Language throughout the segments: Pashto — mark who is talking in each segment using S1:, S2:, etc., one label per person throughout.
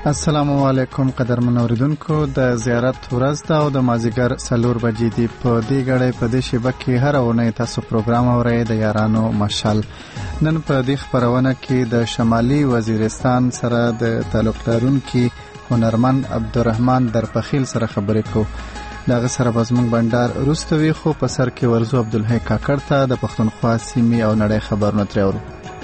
S1: السلام علیکم قدرمن اوریدونکو د زیارت ورځ دا او د مازیګر 4 بجې دی په دې غړې په دې شبکه کې هر اونۍ تاسو پروګرام اورئ د یارانو مشال. نن په دې خبرونه کې د شمالي وزیرستان سره د تعلق لرونکي هنرمند عبدالرحمن درپخیل سره خبرې کوو. دغه سره بزمنګ بندر روستوي خو په سر کې ورزو عبدالحی کاکړ ته د پښتونخوا سیمې او نړۍ خبرونه ترورو.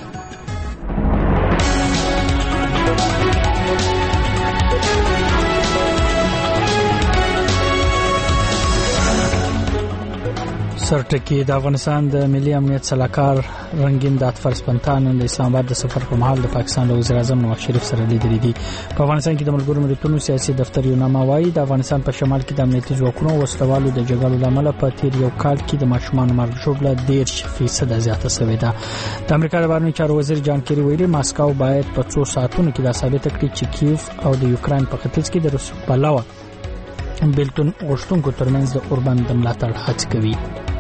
S2: سرټکی د افغانستان د ملي امنیت صلاحکار رنگین داتفر سپنتان د اسلام آباد د سفر په مهال د پاکستان د وزیر اعظم نواز شریف سره لیدلې دي. په افغانستان کې د ملګرو ملتونو سیاسي دفتر یو نامه وايي د افغانستان په شمال کې د امنیتي ځواکونو وسلوالو د جګړو لامل په تیر یو کال کې د ماشومان مرګ ژوبله 10% زیاته شوې ده. د امریکا د بهرنیو چارو وزیر جان کیری ویلي ماسکو باید په 2 ساعتونو کې دا ثابت کړي چې کیف او د یوکرين په ختیځ کې د روس پلاوه بلټون غوښتونکو ترمنځ د اوربند د ملاتړ هڅه کوي.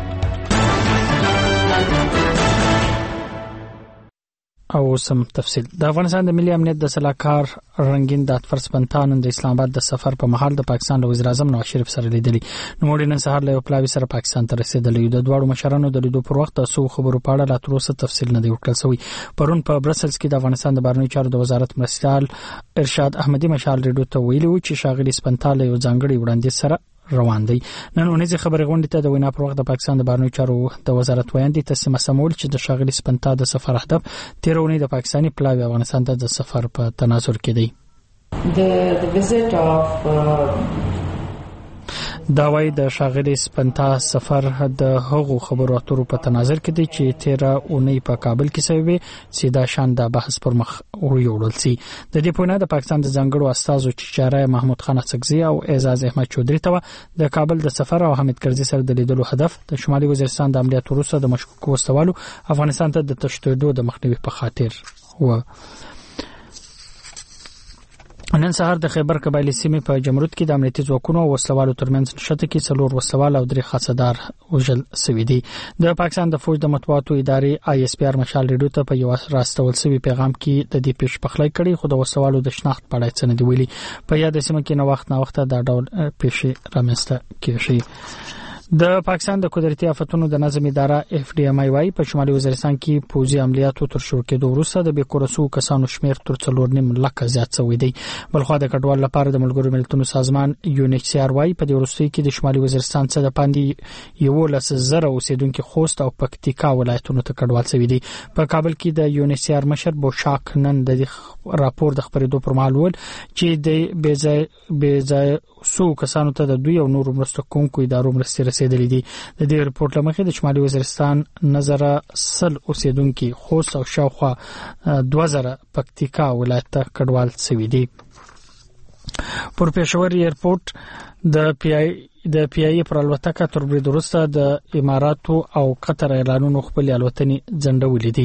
S2: او سم تفصیل د افغانستان د ملي امنیت د صلاحکار رنگین داتفر سپنتان د اسلام آباد د سفر په مهال د پاکستان د وزیر اعظم نواز شریف سره لیدلي. نو نن سهار له پلاوی سره پاکستان ته رسیدلی. د دوه مشرانو د لیدو پر وخت تاسو خبرو پاړه لا تر اوسه تفصیل نه دی ورکړل شوی. پرون په برسلز کې د افغانستان د بهرنیو چارو د وزارت مرستیال ارشاد احمدی مشال ریډیو ته ویلي چې شاغلي سپنتان یو ځانګړي وړاندیز سره روان دی. نن اونیزه خبرې غونډې ته د وینا پر وخت د پاکستان د بهرنیو چارو د وزارت ویاندې تسلیمه سمول چې د شاغلي سپنتا د سفر هدف تیرونی د پاکستاني پلاوی افغانستان ته د سفر په تناظر کې دی.
S3: The visit of
S2: دا وای د شاغلي سپنتا سفر د هغو خبرو اترو په تناظر کې دی چې 13 اونۍ په کابل کې شوی سیدا شان د بحث پر مخ وړول سي. د دې په نه د پاکستان د ځنګړو استازو چاره محمود خان اڅکزي او اعزاز احمد چودري ته د کابل د سفر او حمید کرزي سره د لیدلو هدف د شمالي وزیرستان د عملیات وروسته د مشکوک وسوالو افغانستان ته د تشدد د مخنیوي په خاطر و. نن سهار د خیبر قبایلی سیمې په جمرود کې د امنیتي ځواکونو او وسلوالو ترمنځ نښته کې 4 وسلوال او 3 خاصدار وژل شوي دي. د پاکستان د فوج د مطبوعاتو ادارې ISPR مشال ریډیو ته په یو راستول شوی پیغام کې د دې پیش پخلی کړي خو د وسلوالو د شناخت په اړه څه نه دی ویلي. په یاد سیمه کې نو وخت دا ډول پیښې رامنځته کیږي. د پاکستان د قدرتي آفتونو د نظم اداره FDMI وايي په شمالي وزیرستان کې پوځي عملیاتو تر شروع کېدو وروسته د بیکورسو کسانو شمیر تر 4.5 لک زیات شوی دی. بلخو د کډوال لپاره د ملګرو ملتونو سازمان UNHCR وايي په دې وروستي کې د شمالي وزیرستان څخه د پاندې 11,000 اوسیدونکو خوست او پکتیکا ولایتونو ته کډوال شوی دی. په کابل کې د UNHCR مشر بوشاک نن د راپور د خبرېدو پر مهال ول چې د بیځای سو کسانو ته د دوی او نور مرسته کوونکو ادارو مرستې رسیدلې دي. د دې رپورت لمخې د شمالي وزیرستان نظر سل اوسیدونکو خوست او شاوخوا 2000 پکتیکا ولایت ته کډوال شوی دي. پر پېښور ایرپورټ د PIA پر الوتکه تر برید وروسته د اماراتو او قطر اعلانونو خپل الوتنې ځنډولې دي.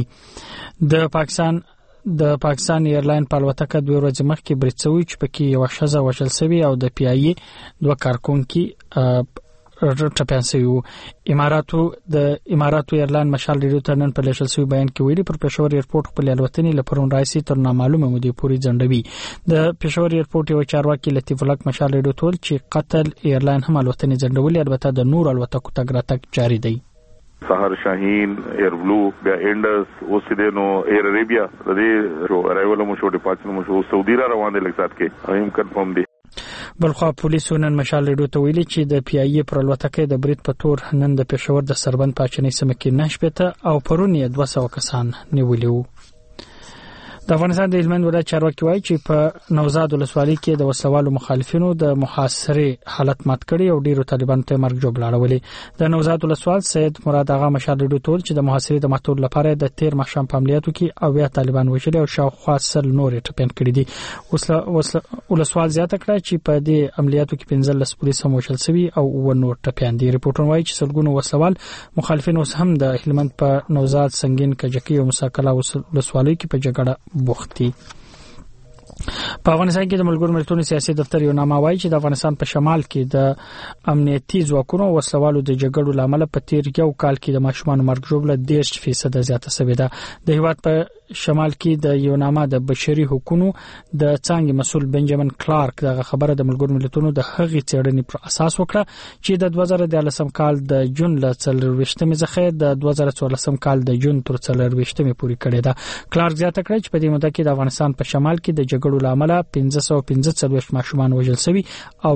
S2: د پاکستان ایرلاین په الوتکه 2 ورځې مخکې برید شوی چې پکې یو شخص وژل شوی او د PIA 2 کارکونکو ټپيان شوی. اماراتو ایرلاین مشال ریډیو ته نن په لیشل شوی بیان کې ویلي پر پېښور ایرپورټ خپل الوتنې لپاره رئیس تر نامعلومه مودې پورې ځنډوي. د پېښور ایرپورټ یو چارواکي لطیف الحق مشال ریډیو ته چې قطر ایرلاین هم الوتنې ځنډولې البته د نور الوتکو تګ راتګ جاری دی.
S4: سحر شاهین ایر بلو بیا انډس اوسیدنو ایر عربیا د دې ارایول مو شو ډیپارچر مو شو سعودي را روان دي لکسات کې هم کنفرم دي.
S2: بلخو پولیسو نن مشال ریډیو ته ویلي چې د PIA پر الوتکه د برید په تور نن د پېښور د سربند پاچنې سیمه کې 9 او پرون 200 کسان نیولي وو. د افغانستان د هلمند ولایت چارواکي وایي چې په نوزاد ولسوالۍ کې د وسلوالو مخالفینو د محاصرې حالت مات کړي او ډیرو طالبانو ته مرګ جوړ لاړولې. د نوزاد ولسوال سید مراد اغا مشال ریډیو ته چې د محاصرې د ماتول لپاره د 13 مخشم په عملیاتو کې او بیا طالبان وژلي او شاوخوا سل نور ټپيان کړي دي. ولسوال زیاته کړه چې په دې عملیاتو کې 15 پولیس هم وژل شوي او نور ټپيان دي. ریپورټونه وایي چې سلګونو وسلوال مخالفین اوس هم د هلمند په نوزاد سنگین کجکی او مساکلا ولسوالۍ کې په جګړه بوختي. په افغانستان کې د ملګرو ملتونو سیاسي دفتر یو نامه وايي چې د افغانستان په شمال کې د امنیتي ځواکونو وسلوالو د جګړو لامل په تیر یو کال کې د ماشومان مرګ ژوبله 10% زیاته شوې ده. د هیواد په شمال کې د یو نامه د بشري حقوقو د څنګه مسول بنجامین کلارک دغه خبره د ملګرو ملتونو د هغې څېړنې پر اساس وکړه چې د 2013 کال د جون ل 24 څخه د 2014 کال د جون تر 24 پورې کړې ده. کلارک زیاته کړه چې په دې موده کې د افغانستان په شمال کې د جګړو لامل 1545 ماشومان وژل شوي او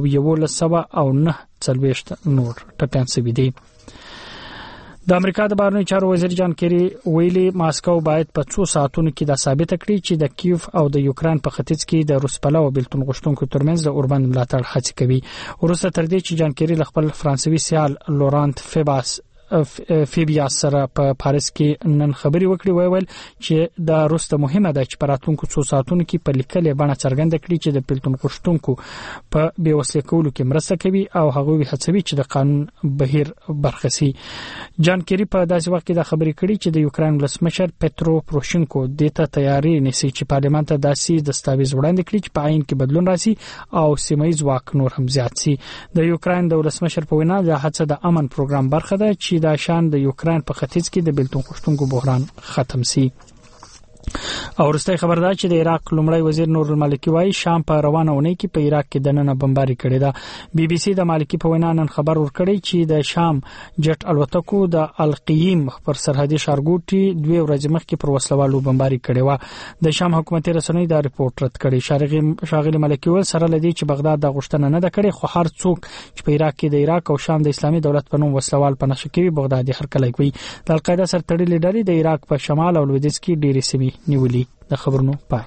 S2: 1109 نور ټپيان شوي دي. د امریکا د بهرنیو چارو وزیر جان کیری ویلي ماسکو باید په 2 ساعتونو کې د ثابت کړي چې د کیف او د یوکرين په ختیځ کې د روسپلا او بلتون غشتونکو ترمنځ د اوربند ملاتړ هڅه کوي. ورسته تر دې چې جان کیری خپل فرانسوي سیال لورانت فیبیا سره په پاریس کې نن خبري وکړي ویل چې د روسته مهمه ده چې پراتونکو 2 ساعتونو کې په لیکلې بڼه څرګنده کړي چې د بلتون غشتونکو په بیوسلې کولو کې مرسته کوي او هغه هڅوي چې د قانون بهیر برخه سي. جان کیری په داسې وخت کې د خبري کړي چې د یوکرين ولسمشر پټرو پروشینکو د ته تیاری نشي چې پارلمان ته داسې دستاویز وړاندې کړي چې په عین کې بدلون راسي او سیمایي ځواک نور هم زیات سي. د یوکرين د ولسمشر په وینا د هڅه د امن پروګرام برخه ده چې د شان د یوکرين په ختیځ کې د بلتون غشتونکو بحران ختم سي. او ورسته خبر ده چې د عراق لومړی وزیر نور المالکی وايي شام په روانه ونې کې په عراق کې دننه بمباري کړې ده. بي بي سي د مالکی په وینا نن خبر ورکړی چې د شام جټ الوتکو د القیم پر سرحدي ښارګوټي 2 ورځې مخکې پر وسلوالو بمباري کړې و. د شام حکومتي رسنۍ دا ریپورت رد کړی. شاغلي مالکی ول سره لدی چې بغداد د غشتنه نه د کړي خو هر څوک چې په عراق کې د عراق او شام د اسلامي دولت په نوم وسلوال په نشه کوي بغداد هر کله کوي. د القاعده سره تړلې ډلې د عراق په شمال او لویدیځ کې ډېرې سیمې نیولې. د خبرونو پای.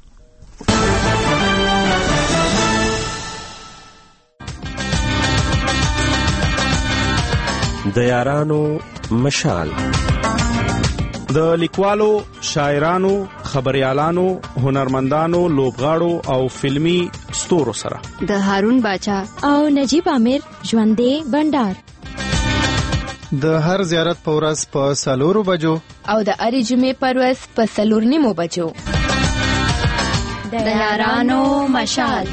S5: د یارانو مشال
S6: د لیکوالو، شاعرانو، خبريالانو، هنرمندانو، لوبغاړو او فلمی ستورو سره
S7: د هارون باچا او نجیب امیر ژوندې بندر
S1: د هر زیارت په ورځ په 4 بجو
S7: او د اړې جمعې پر ورځ په 4:30 بجو د یارانو مشال.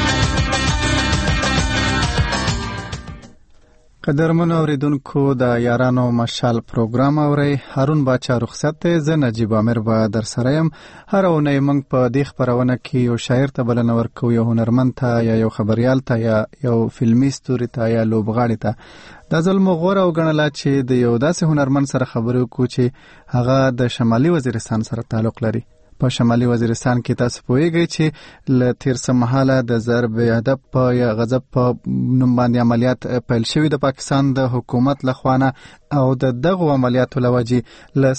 S1: قدرمن اوریدونکو د یارانو مشال پروګرام اوري. هارون باچا رخصت ته ز نجیب امیر به در سره يم. هر اونۍ موږ په دې خبرونه کې یو شاعر ته بلنه ورکو، یو هنرمند ته یا یو خبريال ته یا یو فلمي ستوري ته یا لوبغاړي ته. د ظلم غوړه او غنلا چې د یو داسې هنرمند سره خبرو کو چې هغه د شمالي وزیرستان سره تعلق لري. په شمالي وزیرستان کې تاسو پوهیږئ چې ل تیر سمحاله د ضرب هدف په یا غضب په نوم باندې عملیات پیل شوې د پاکستان د حکومت لخوانه او د دغه عملیاتو لوجه ل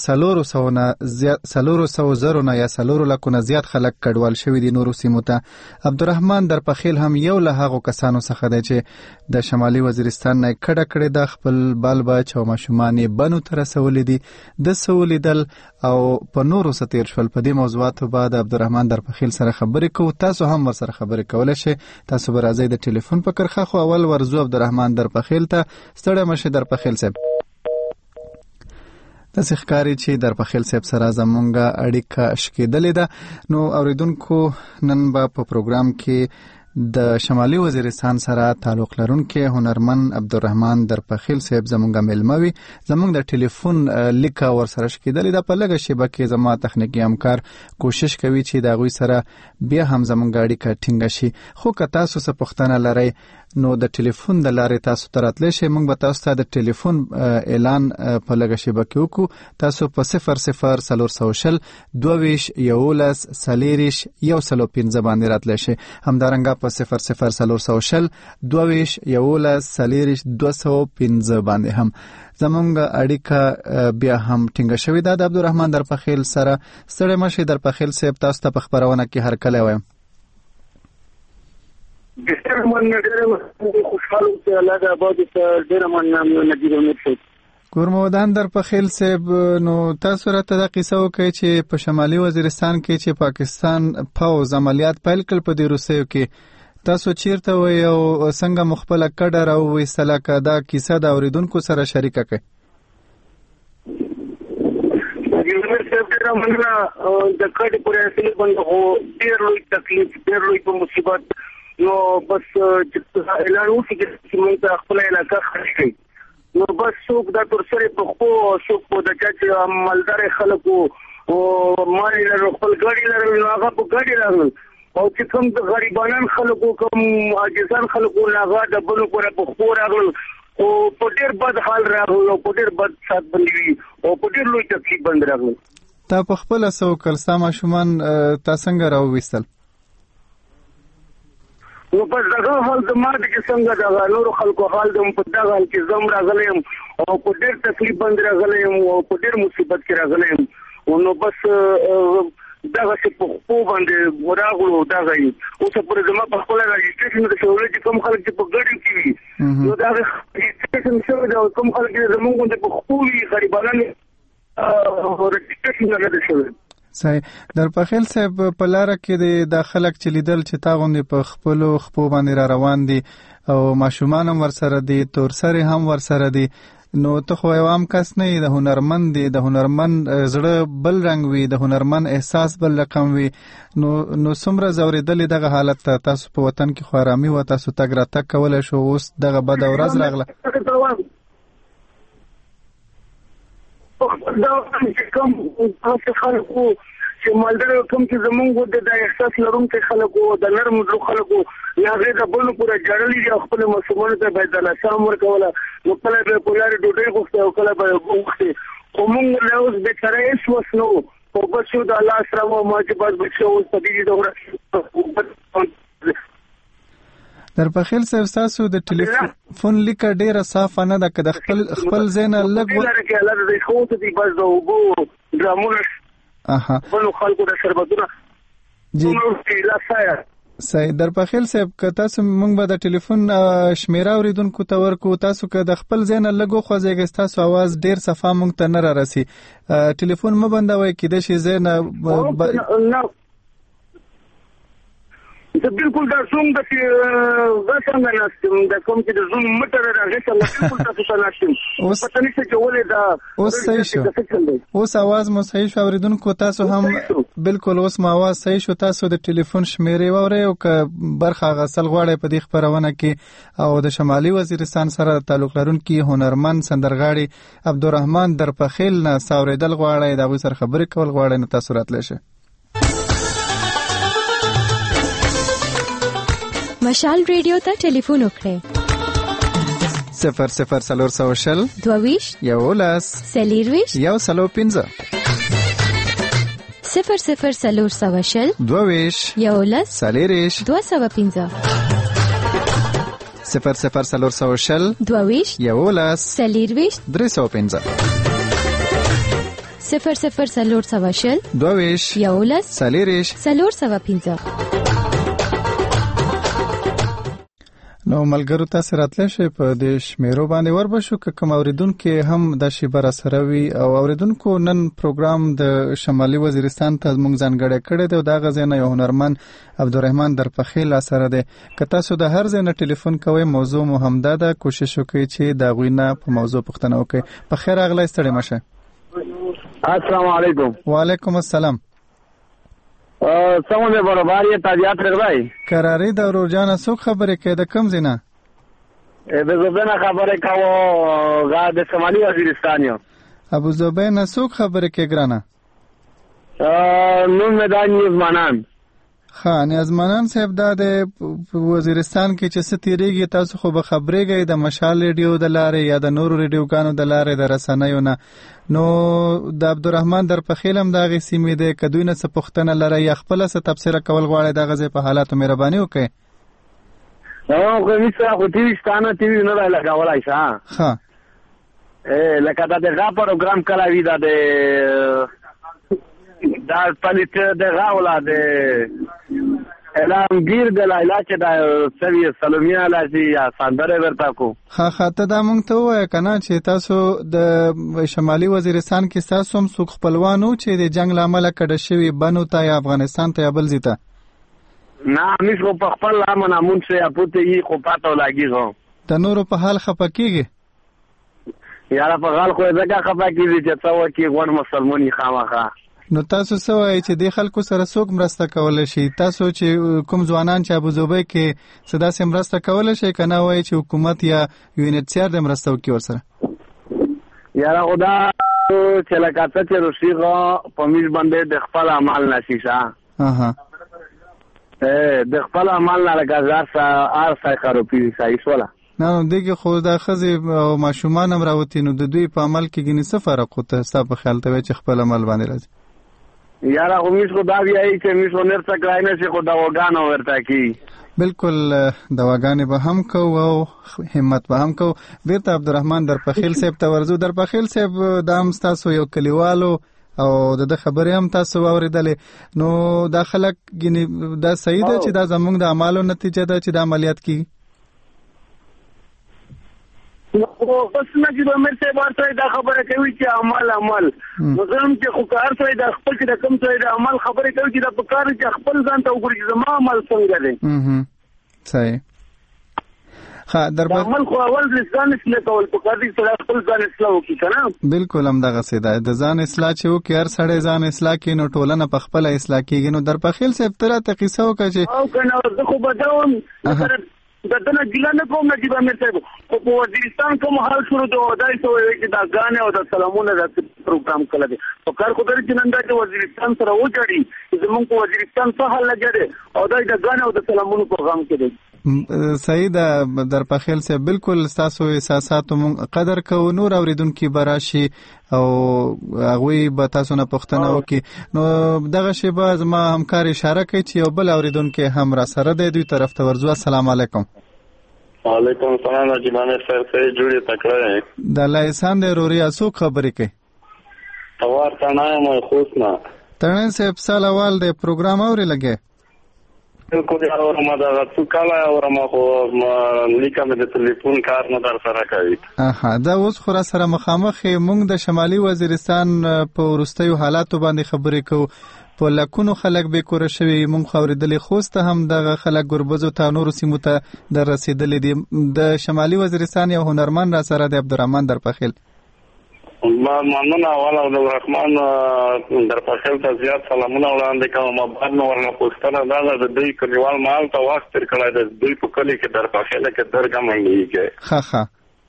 S1: 400 زرونه یا 4 لکونه زیات خلک کډوال شوی دي نورو سیمو ته. عبدالرحمن درپخیل هم یو له هغه کسانو څخه دی چې د شمالي وزیرستان نه کډه کړې د خپل بال بچ او ماشومان بنو تر رسولې دي د سولیدل او په نورو ستیر شول. په دې موضوعاتو بعد عبدالرحمن درپخیل سره خبرې کوو. تاسو هم ور سره خبرې کولای شئ. تاسو به راځئ د ټلیفون په کرخه خو اول ورزو عبدالرحمن درپخیل ته. ستړی مشه درپخیل صاحب. تاسو ښکاری چې درپخیل صاحب سره زمونږه اړیکه شکېدلې ده. نو اوریدونکو نن به په پروګرام کې د شمالي وزیرستان سره تعلق لرونکي هنرمند عبدالرحمن درپخیل صاحب زمونږه ملموي. زمونږ د ټلیفون لیک ور سره شکېدلې ده. په لږه شبکه زما تخنیکی همکار کوشش کوي چې دا غوي سره بیا هم زمونږه اړیکه ټینګه شي. خو که تاسو څه پوښتنه لرئ نو د ټلیفون د لارې تاسو ته راتلی شئ. موږ به تاسو ته د ټلیفون اعلان په لږه شبکه وکړو. تاسو په 00 22 11 40 105 باندې راتلی شئ. همدارنګه په 00 22 11 40 205 باندې هم زمونږ اړیکه بیا هم ټینګه شوې ده د عبدالرحمن درپخیل سره. ستړی مشئ درپخیل صاحب، تاسو ته په خبرونه کې هر کله وایم.
S8: ډېر مننه، خوشحاله اوسئ. الله دې آباد وکړي. ډېر مننه نجیب امیر صاحب.
S1: ګورمودان درپخیل صاحب، نو تاسو راته دا قصه وکړئ چې په شمالي وزیرستان کې چې پاکستان پوځ عملیات پیل کړ په دې روسیو کې تاسو چیرته وئ او څنګه مخبل کډه راوې سلاکه دا کیسه د اوریدونکو سره شریکه کړئ.
S8: امیر صاحب ډېره مننه د کډې پورې اصلي باندې خو ډېر لوی تکلیف ډېر لوی په مصیبت نو بس چې اعلان وشي چې موږ ته خپل علاقه خرج کړي نو بس څوک دا تر سره په خو څوک په د چا چې مالدار خلکو او مال لري خپل ګاډي لري هغه په ګاډي راغلل او چې کوم د غریبانان خلکو کوم عاجزان خلکو هغه د بلو پورې په خو راغلل او په ډېر بد حال راغلل او په ډېر بد سات باندې او په ډېر لوی تکلیف باندې راغلل.
S1: تا په خپل سو کلسا ماشومان تا څنګه راوېستل؟
S8: نو په دغه حال د ما د څنګه د نور خلکو حال د په دغه حال کې زم راغلم او په ډېر تکلیف باندې راغلم او په ډېر مصیبت کې راغلم نو بس دغه څه په خو باندې وراغلو دغه اوس پر زما په خپل راجستریشن د شولې چې کوم خلک چې په ګډ کې نو دغه راجستریشن شوی دا کوم خلک چې زموږ د په خو غریبانو راجستریشن نه شوی.
S1: صحیح. در پخیل صاحب په لار کې د خلک چې لیدل چې تا غوندې په خپل خپو باندې را روان دي او ماشومان هم ورسره دي تورسره هم ورسره دي نو ته خو یو عام کس نه د هنرمند دی د هنرمند زړه بل رنگ وي د هنرمند احساس بل رقم وي نو څومره زوریدل دغه حالت ته تاسو په وطن کې خو آرامي و تاسو تګ راتګ کولای شو اوس دغه بد ورځ راغله
S8: دا کوم تاسو خلکو چې مالدار کوم چې زمونږ د احساس لرونکو خلکو د نرم زړه خلکو هغه د بل پورې جړلې خپل مسلمانانو ته باید د لاسام ورکوله نو کله به پولار ډوډۍ غوښته او کله به غوښته کومه له اوس به ترې اس وسنو په بچو د الله سره مو ماجبات بچو په دې دوره
S1: در پخیل صاحب تاسو د ټلیفون لیک ډیره صافه نه ده که د خپل زین لګ
S8: ولرکه الله دې خو ته دې بس د وګو ډرامونه بلو خلکو د شربتونه
S1: جی
S8: لا سایه
S1: صحیح. در پخیل صاحب که تاسو مونږ به د ټلیفون شمیره اوریدونکو ته ورکو تاسو که د خپل زین لګو خوځيږي تاسو आवाज ډیر صفه مونږ ته نه را رسي ټلیفون مې بندوي کېد شي زین
S8: زه بالکل دا زوم د څنګه ناستم د کوم چې د زوم مټر راغی څنګه بالکل تاسو ته ناستم اوس پته نشته چې ولې دا
S1: اوس صحیح شو اوس आवाज مو صحیح شو اوریدونکو تاسو هم بالکل اوس ما आवाज صحیح شو تاسو د ټلیفون شمیرې ووري او که برخه غسل غواړي په دې خبرونه کې او د شمالي وزیرستان سره تعلق لرونکي هنرمند سندرغاړي عبدالرحمن درپخیل نه ساوریدل غواړي دا سره خبرې کول غواړي نو تاسو راتلی شئ.
S7: مشال ریډیو ته ټلیفون وکړئ
S1: 00
S7: 22
S1: یولس
S7: سلیرویش
S1: یو سلو پنځه
S7: 00
S1: 22
S7: یولس
S1: سلیریش
S7: 215
S1: 00
S7: 22
S1: یولس
S7: سلیرویش
S1: 315
S7: 00
S1: 22
S7: یولس
S1: سلیریش
S7: 315
S1: نو ملګرو تاسو راتلی شئ په دې شمیرو باندې وربشو که کوم اوریدونکو هم د شیبر سره وي او اوریدونکو نن پروګرام د شمالي وزیرستان ته موږ ځانګړی کړی دی او دا غزنه یو هنرمند عبدالرحمن درپخیل سره دی که تاسو د هر ځای نه ټلیفون کوئ موضوع مو همدا ده کوشش وکړئ چې دا غوینه په موضوع پوښتنه وکړئ په خیر اغلی ستړي مشه.
S8: السلام علیکم.
S1: وعلیکم السلام.
S8: څنګه به برابرۍ طبيعت راغی
S1: قراری د ورجانه څو خبرې کې د کم زینه
S8: د زبنه خبره کاوه غا د شمالي وزیرستان یو
S1: ابو زبینه څو خبرې کې ګرانه
S8: نو میدان نیزمانان
S1: خان ازمانان صاحب د وزیرستان کې چې ستیریږي تاسو خو به خبرېږئ د مشال ریډیو د لارې یا د نورو ریډیوګانو د لارې د رسنیو نه نو د عبدالرحمن درپخیل هم دغه سیمې د کدوې نه څه پوښتنه لري یا خپل څه تبصره کول غواړي دغه ځای په حالاتو مهرباني وکړئ.
S8: خو میسره خو ټي وي ستانه ټي وي نه لګولای ښه
S1: ها
S8: لکه دا د غا پروګرام کلا وی دا د دا پلیت د غاولا د اعلان گیر د لایلا چې دا سوي سلمیه لاسي یا ساندره ورتا کو
S1: خاطه دا مونږ ته وای کنه چې تاسو د شمالي وزیرستان کې تاسو هم څوک خپلوانو چې د جنگ لامل کډه شوی بنو ته یا افغانستان ته یا بل زیته
S8: نه مش کو په خپل لامل مون څه اپوته یې خو پاتو لاګي غو
S1: د نورو په حال خپکیږي
S8: یاره په غال خو ځکه خپه کېږي چې څه وکړي غوړ مسلماني خامخا.
S1: نو تاسو څه وایي چې د خلکو سره څوک مرسته کولی شي؟ تاسو چې کوم ځوانان چې ابوظبي کې څه داسې مرسته کولی شي که نه وایي چې حکومت یا UNHCR د مرسته وکړي ورسره؟
S8: یاره خو دا چې لکه څه چې روسیغه په میز باندې د خپل عمل نشي شه د خپل عمل نه لکه هر څه خرابېږي صحیح شوله.
S1: نه نو دغه خو د ښځې او ماشومان هم راوتي نو د دوی په عمل کې ګینې څه فرق وته ستا په خیال ته چې خپل عمل باندې راځي؟
S8: یاره خو میز خو دا وایي چې میز خو نرسه کړای نه شي خو دواګانې ورته کوي.
S1: بالکل دواګانې به هم کوو او همت به هم کوو. بیرته عبدالرحمن درپخیل صاحب ته ورځو. درپخیل صاحب دا هم ستاسو یو کلیوالو او د خبرې هم تاسو واورېدلې، نو دا خلک دا صحیح ده چې دا زموږ د اعمالو نتیجه ده چې دا عملیات کیږي؟
S8: بس نجیب امیر صاحب ورته دا خبره کوي چې عمل مزم چې خو کار سره د خپل چې د کم سره د عمل خبره کوي چې د پکار چې خپل ځان ته وګوري چې زما عمل څنګه دی.
S1: صحیح. ها دربار
S8: عمل خو اول ځان اصلاح کول پکار دي چې خپل ځان اصلاح وکړي کنه.
S1: بالکل هم دغه سیده د ځان اصلاح چې وکړي هر سړی ځان اصلاح کوي نو ټولنه په خپل اصلاح کیږي. نو درپخیل صاحب ته راته قصه وکړه چې
S8: او کنه زه خو بدوم دنه ګیله نه کوم نجیب امیر صاحب خو په وزیرستان کوم حال شروع د ودای سو چې دا غانې او د سلامونه د پروګرام کړل دي په کار خو درې چې نن د وزیرستان سره وځړي چې موږ په وزیرستان څه حل لګره او د غانې او د سلامونه پروګرام کړی.
S1: صحیح ده درپخیل صاحب، بالکل تاسو احساساتو مونږ قدر کوو. نور اوریدونکو براشي او هغوی به تاسو نه پوښتنه وکړي. نو دغه شی به زما همکار اشاره کوي چې یو بل اوریدونکو هم را سره دی دوی طرف ته ورځو. السلام علیکم.
S9: وعلیکم السلام نجیب امیر صاحب څه جوړی تکړه
S1: د الله احسان دی روري اسو خبرې کوي
S9: توار تنه مې خوښ نه
S1: تنه صاحب سلوال دی پروګرام اوري لګي
S9: بالکل یاره ما دا څو کاله اور ما خو لیکم د ټلیفون کار نه در سره کوي.
S1: دا اوس خو را سره مخامخ مونږ د شمالي وزیرستان په ورستیو حالاتو باندې خبرې کوو. په لکونو خلک به کور شوی مونږ خوریدلې خوسته هم د خلک ګربزو ته نور سیمو ته در رسیدلې دي. د شمالي وزیرستان یو هنرمند را سره د عبدالرحمن درپخیل.
S9: ما ممنون اول عبدالرحمن درپخیل ته زیات سلامونه وړاندې کوم. ما بعد نو ورنه پوښتنه دا د دوی کلیوال مال ته وخت تیر کړی د دوی په کلی کې درپخیل کې درګه منډي کې
S1: ښه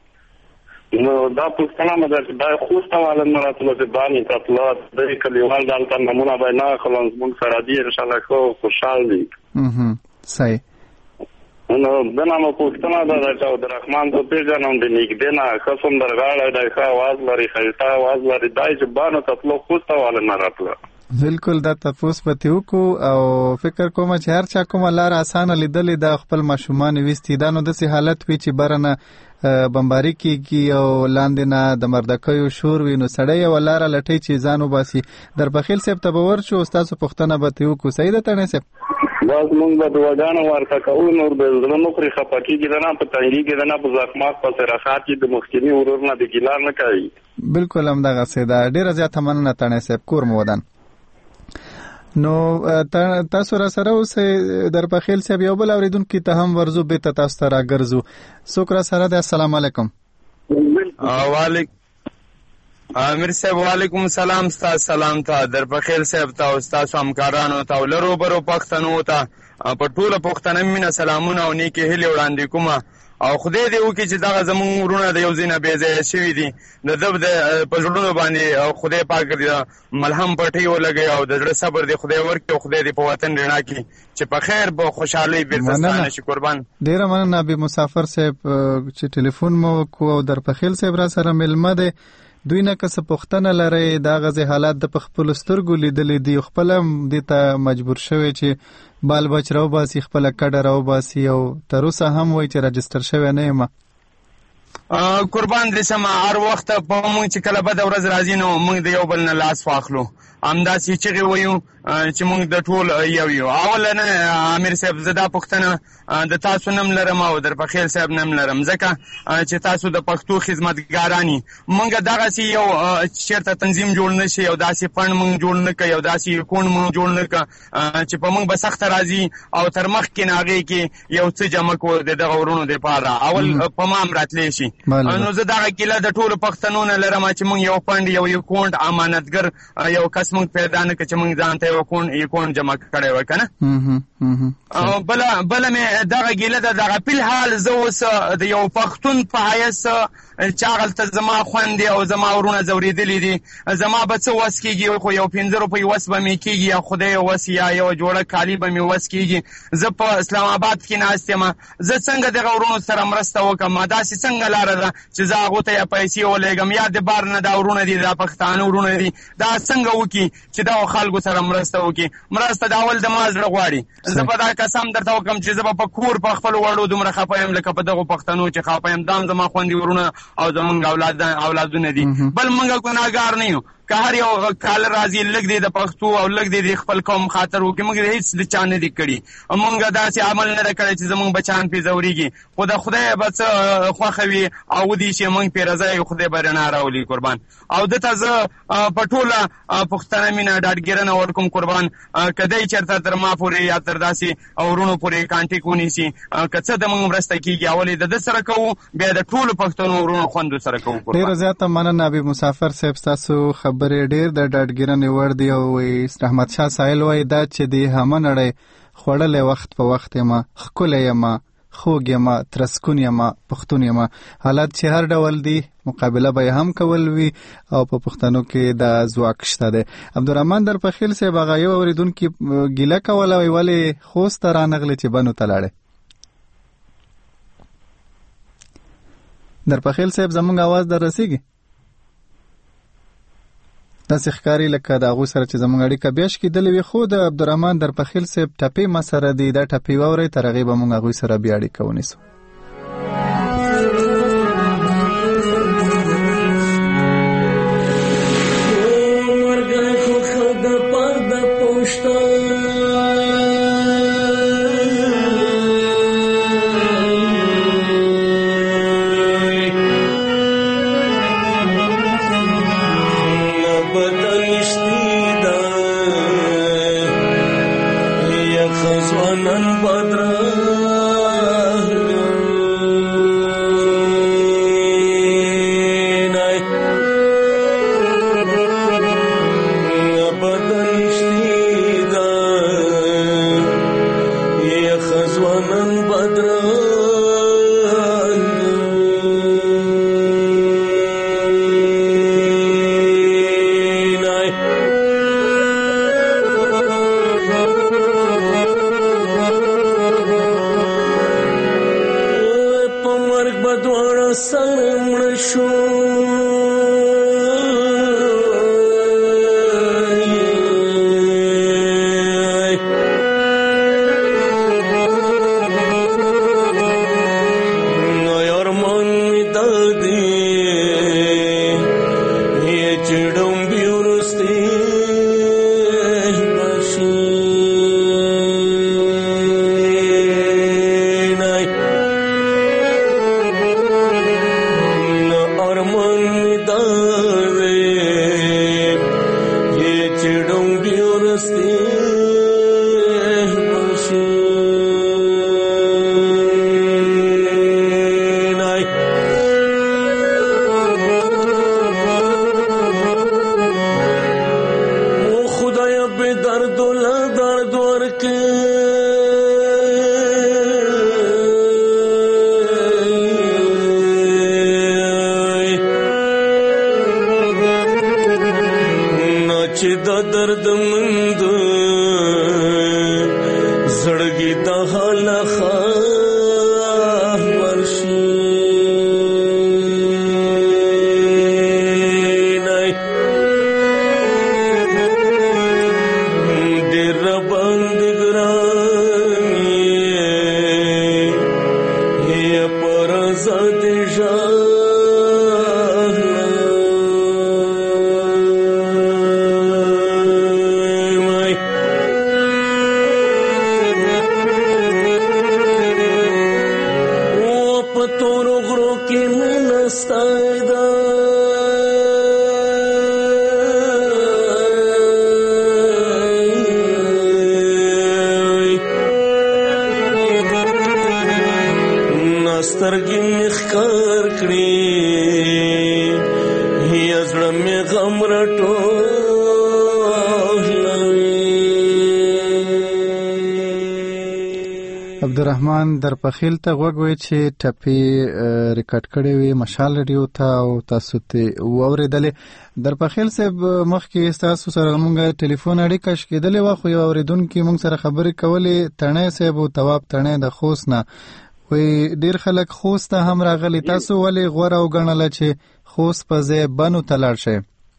S9: نو دا پوښتنه مده چې دا خوسته والا نه راتلو چې باندې تطلع د کلیوال دالته نمونه به نه خلاص مونږ سره دی ان شاء الله خو خوشحال دي.
S1: صحیح.
S9: نو دنه مو پوښتنه ده چې عبدالرحمن ته پیژنم د نږدې نه قسم درغاړه د ښه आवाज لري خلتا आवाज لري دای چې باندې تطلع خوسته والا نه راتلو.
S1: بالکل دا تاسو په تیوکو او فکر کوم چې هر چا کوم لار اسانه لیدلې د خپل ماشومان وستي دا نو د سي حالت وی چې برنه بمباری کیږي او لاندې نه د مردکیو شور وینو سړی ولاره لټي چې ځانو باسي. درپخیل صاحب ته باور شو استاد پښتنه به تیوکو سید تنه صاحب
S9: باز مونږ به دواګانو ورته کوو نور به زړه نو پرې خپکیږي نه په تنګي کې نه په زخمات په سرخات کې د مخکنی ورور نه د ګیلار نه کوي.
S1: بالکل هم دغه سیده ډیره زیاته مننه تنه صاحب کور مودن. نو تاسو را سره اوس درپخیل صاحب یو بل اوریدونکو ته هم ورزو به تاسو ته راګرځو. څوک را سره د السلام علیکم.
S10: وعلیکم امیر صاحب وعلیکم السلام. ستاسو سلام ته درپخیل صاحب ته او تاسو همکارانو ته ولرو برو پښتنو ته په ټوله پښتنه مینه سلامونه او نیکی هیله وړاندې کوم او خدای دې وکړي چې دا زموږ ورونه د یو ځینه بې ځای شوي دي د دب د پزړونو باندې او خدای پاک دې ملهم پټي ولګي او د زړه صبر دې خدای ورکړي او خدای دې په وطن رڼا کړي چې په خیر به خوشحالي بیرته ستانه شي. قربان
S1: ډیره مننه به مسافر صاحب چې ټلیفون مو کو او درپخیل صاحب را سره ملمه ده دوی نه کس پښتنه لري دا غزي حالات د خپل سترګو لیدلې دي خپل د ته مجبور شوی چې بال بچ راو باسي خپل کډه راو باسي او تر اوسه هم وای چې رجستر شوی نه یم.
S10: قربان دې سم هر وخت په مونږ چې کله بد ورځ راځي نو مونږ د یو بل نه لاس واخلو همداسې چې وایو چې موږ د ټول یو اولنه امیر صاحب زدا پښتنه د تاسو نم لرم او در پخیل صاحب نم لرم ځکه چې تاسو د پښتو خدمتګارانی موږ دغه سی یو چیرته تنظیم جوړ نشي او داسې فند موږ جوړ نه کوي او داسې کون موږ جوړ نه کوي چې په موږ به سخت راځي او تر مخ کې ناغې کې یو څه جمع کو دغه ورونو د پاره اول په ما راتلی شي نو زه دغه کله د ټولو پښتنو نه لرم چې موږ یو فند یو اکاونټ امانتګر یو کس موږ پیدا نه کړ چې موږ ځان ته یو اکاونټ جمع کړی وای کنه بل مې دغه ګیله دغه په حال زه اوس د یو پښتون په حیث چاغلته زما خوندې او زما ورونه زوریدلې دي زما به څه وس کېږي خو یو 5 روپۍ وس به مې کېږي یا خدای وس یا یو جوړه کالي به مې وس کېږي زه په اسلام آباد کې ناست یم زه څنګه دغه ورونو سره مرسته وکړم داسې څنګه لاره ده چې زه هغو ته یا پیسې ولېږم یا د بار نه دا ورونه دي دا پښتانه ورونه دي دا څنګه وکړي چې دا خلکو سره مرسته وکړي مرسته د اول د ما زړه غواړي زه په دا قسم درته وکړم چې زه به په کور په خپل وړو دومره خفه یم لکه په دغو پښتنو چې خفه یم دا هم زما خوندې ورونه او زمونږ اولادونه دي بل موږ ګناهګار نه یو که هر یو کال راځي لږ دی د پښتو او لږ دی د خپل قوم خاطر وکړي موږ هېڅ د چا نه دي کړي موږ داسې عمل نه دی کړی چې زموږ بچیان پرې ځورېږي خو د خدای به څه خوښه وي او ودي چې موږ پرې رضا یو خدای به رڼا راولي قربان او دته زه په ټوله پښتنه مینه ډاډګیرنه ورکوم قربان که دی چېرته تر ما پورې یا تر داسې ورونو پورې کانټیک ونیسي که څه د موږ مرسته کېږي اول یې د ده سره کوو بیا د ټولو پښتنو ورونو خوندو سره کوو
S1: ډېره زیاته مننه حبیب مسافر صاحب ستاسو خبرې ډېر د ډاډګیرنې وړ دي او احمد شاه سایل وایي دا چې د همه نړۍ خوړلی وخت په وخت یم ښکلی یم خوږ یم ترسکون یم پښتون یم حالات چې هر ډول دي مقابله به هم کول وي او په پښتنو کې د ځواک شته دی عبدالرحمن در پخیل صاحب هغه یو اورېدونکي ګیله کوله وایي ولې خوست ته رانغلې چې بنو ته لاړې در پخیل صاحب زمونږ اواز در رسیږي داسې ښکاري لکه د هغوی سره چې زموږ اړیکه بیاش کېدلې وي خو د عبدالرحمن در پخیل صاحب ټپې ما سره دي دا ټپې واورئ تر هغې به موږ هغوی سره بیا اړیکه ونیسو
S11: می غم رټو
S1: عبدالرحمن در پخیل ته غوږوي چې ټپی ریکارډ کړي وي مشال ریډیو ته او تاسو ته واوریدلې. در پخیل صاحب مخکې تاسو سره موږ ټلیفون اړیکه شکېدلې و خو یو اوریدونکو موږ سره خبرې کولې تڼۍ صاحب او تواب تڼۍ د خوست نه وي ډیر خلک خوست ته هم راغلي. تاسو ولې غوړه وګڼله چې خوست په ځای بنو ته لاړ شئ؟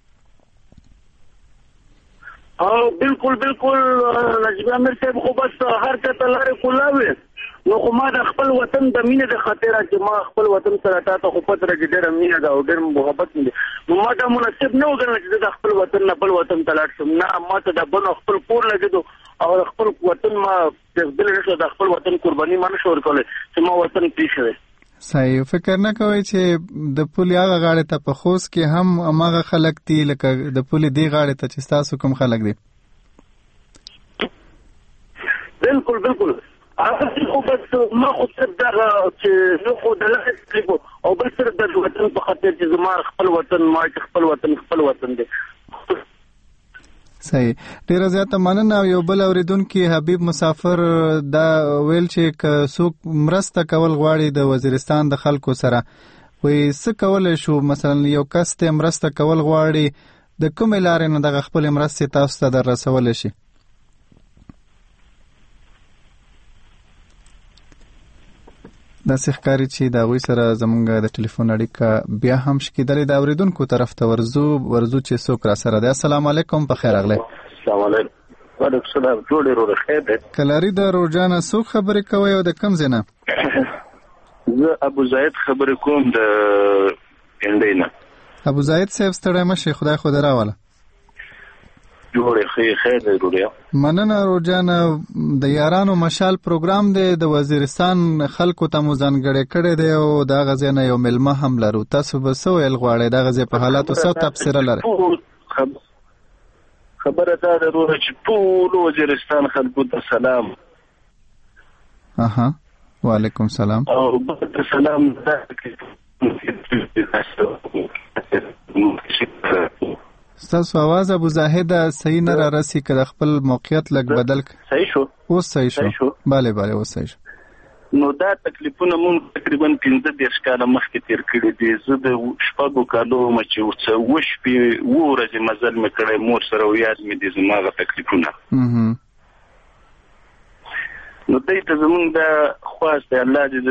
S8: بالکل نجیب امیر صاحب خو بس هر څه ته لارې کولاوي نو خو ما د خپل وطن د مینې د خاطره چې ما خپل وطن سره تاسو خو پته راځي ډېره مینه ده او ډېر محبت مې نو ما دا مناسب نه وګڼل چې د خپل وطن نه بل وطن ته لاړ شم. نه ما ته د بنو خپل کور لګېدو او خپل وطن ما پرېږدلی نه شو. د خپل وطن قرباني ما نه شو ورکولی چې ما وطن پرېښی دی.
S1: صحیح. فکر نه کوئ چې د پولې هغه غاړې ته په خوست کې هم هماغه خلک دي لکه د پولې دې غاړې ته چې ستاسو کوم خلک دي؟
S8: بالکل هغه خو بس ما خو صرف دغه چې زه خو د لارې تکلیف او بل صرف د وطن په خاطر چې زما خپل وطن ما چې خپل وطن دی.
S1: صحیح. ډیره زیاته مننه. یو بل اوریدونکي حبیب مسافر دا ویل چې که څوک مرسته کول غواړي د وزیرستان د خلکو سره وایي څه کولی شو؟ مثلا یو کس ته مرسته کول غواړي د کومې لارې نه دغه خپلې مرستې تاسو ته در رسولی شي؟ داسې ښکاري چې د هغوی سره زمونږ د ټلیفون اړیکه بیا هم شکېدلې. د اورېدونکو طرف ته ورځو چې څوک را سره دی. السلام علیکم، په خیر راغلی.
S12: السلام علیکم. وعلیکم السلام. جوړې روغ خیر دی.
S1: کلاري د روجانه څوک خبرې کوئ او د کوم ځای نه؟
S12: زه ابو زاید خبرې کوم د پنډۍ نه.
S1: ابو زاید صاحب ستړی مه شئ، خدای خو دې راوله.
S12: جوړې خیر دی روډیا.
S1: مننه روجانه. د یارانو مشال پروګرام دی د وزیرستان خلکو ته مو ځانګړی کړی دی او د هغه ځای نه یو میلمه هم لرو. تاسو به څه ویل غواړئ د هغه ځای په حالاتو څه تبصره لرئ؟
S12: خبره دا ده وروره چې ټول وزیرستان خلکو ته سلام.
S1: وعلیکم سلام.
S12: او سلام
S1: ستاسو आवाज ابو زاهد صحیح نه را رسی که د خپل موقعیت لګ بدل
S12: صحیح شو.
S1: اوس صحیح شو. بله اوس صحیح شو.
S12: نو دا تکلیفونه مونږ تقریبا 15 کاله مخکې تیر کړي دي. زه د شپږو کالو چې وشپې ورځې مزل مې کړی مور سره او یاد مې دي زما هغه تکلیفونه. نو دوی ته زمونږ دا خواست دی الله دې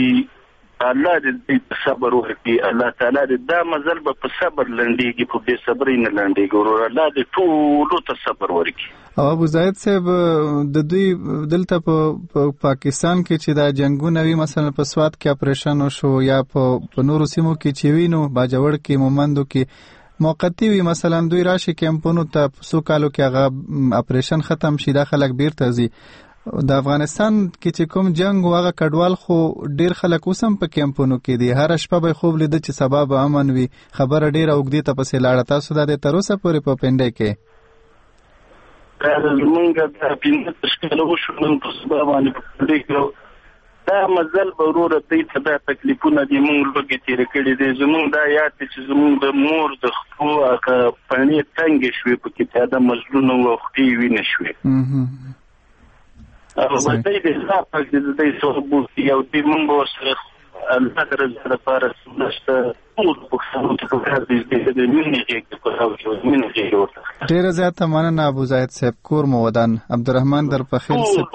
S12: صبر ورکړي. الله تعالی دې دا مزل به په صبر لنډېږي، په بې صبرۍ نه لنډېږي. ورور الله دې ټولو ته صبر ورکړي.
S1: او ابو زاید صاحب د دوی دلته په پاکستان کې چې دا جنگونه وي مثلا په سوات کې اپریشن وشو یا په نورو سیمو کې چې وینو باجوړ کې مومندو کې موقتی وي مثلا دوی راشي کیمپونو ته څو کالو کې هغه اپریشن ختم شي دا خلک بیرته ځي. د افغانستان کې چې کوم جنگ هغه کډوال خو ډیر خلک اوسم په کیمپونو کې دي. هر شپه به خوب لیده چې سبا به امن وي. خبره ډیره اوږدې ته پسې لاړه. تاسو دا د تر اوسه پورې په پنډۍ کې
S12: زمونږ د 15 کاله وشو نن په سبا باندې په پنډۍ کې دا مزل به وروره دوی ته دا تکلیفونه دي مونږ لږې تېرې کړي دي. زمونږ دا یاد دی چې زمونږ د مور د خپو هغه پڼې تنګې شوې په کې پیاده مزلونه او خپې وینې شوې. او دوی د حساب پاک دي دوی سره بوسي او دوی مونږ ورسره الله د رضا لپاره نشته ټول پښتنو ته کار دي د مینې کې ورته.
S1: ډېره زیاته مننه ابو زاید صاحب. کور مو ودان. عبدالرحمن در پخیل صاحب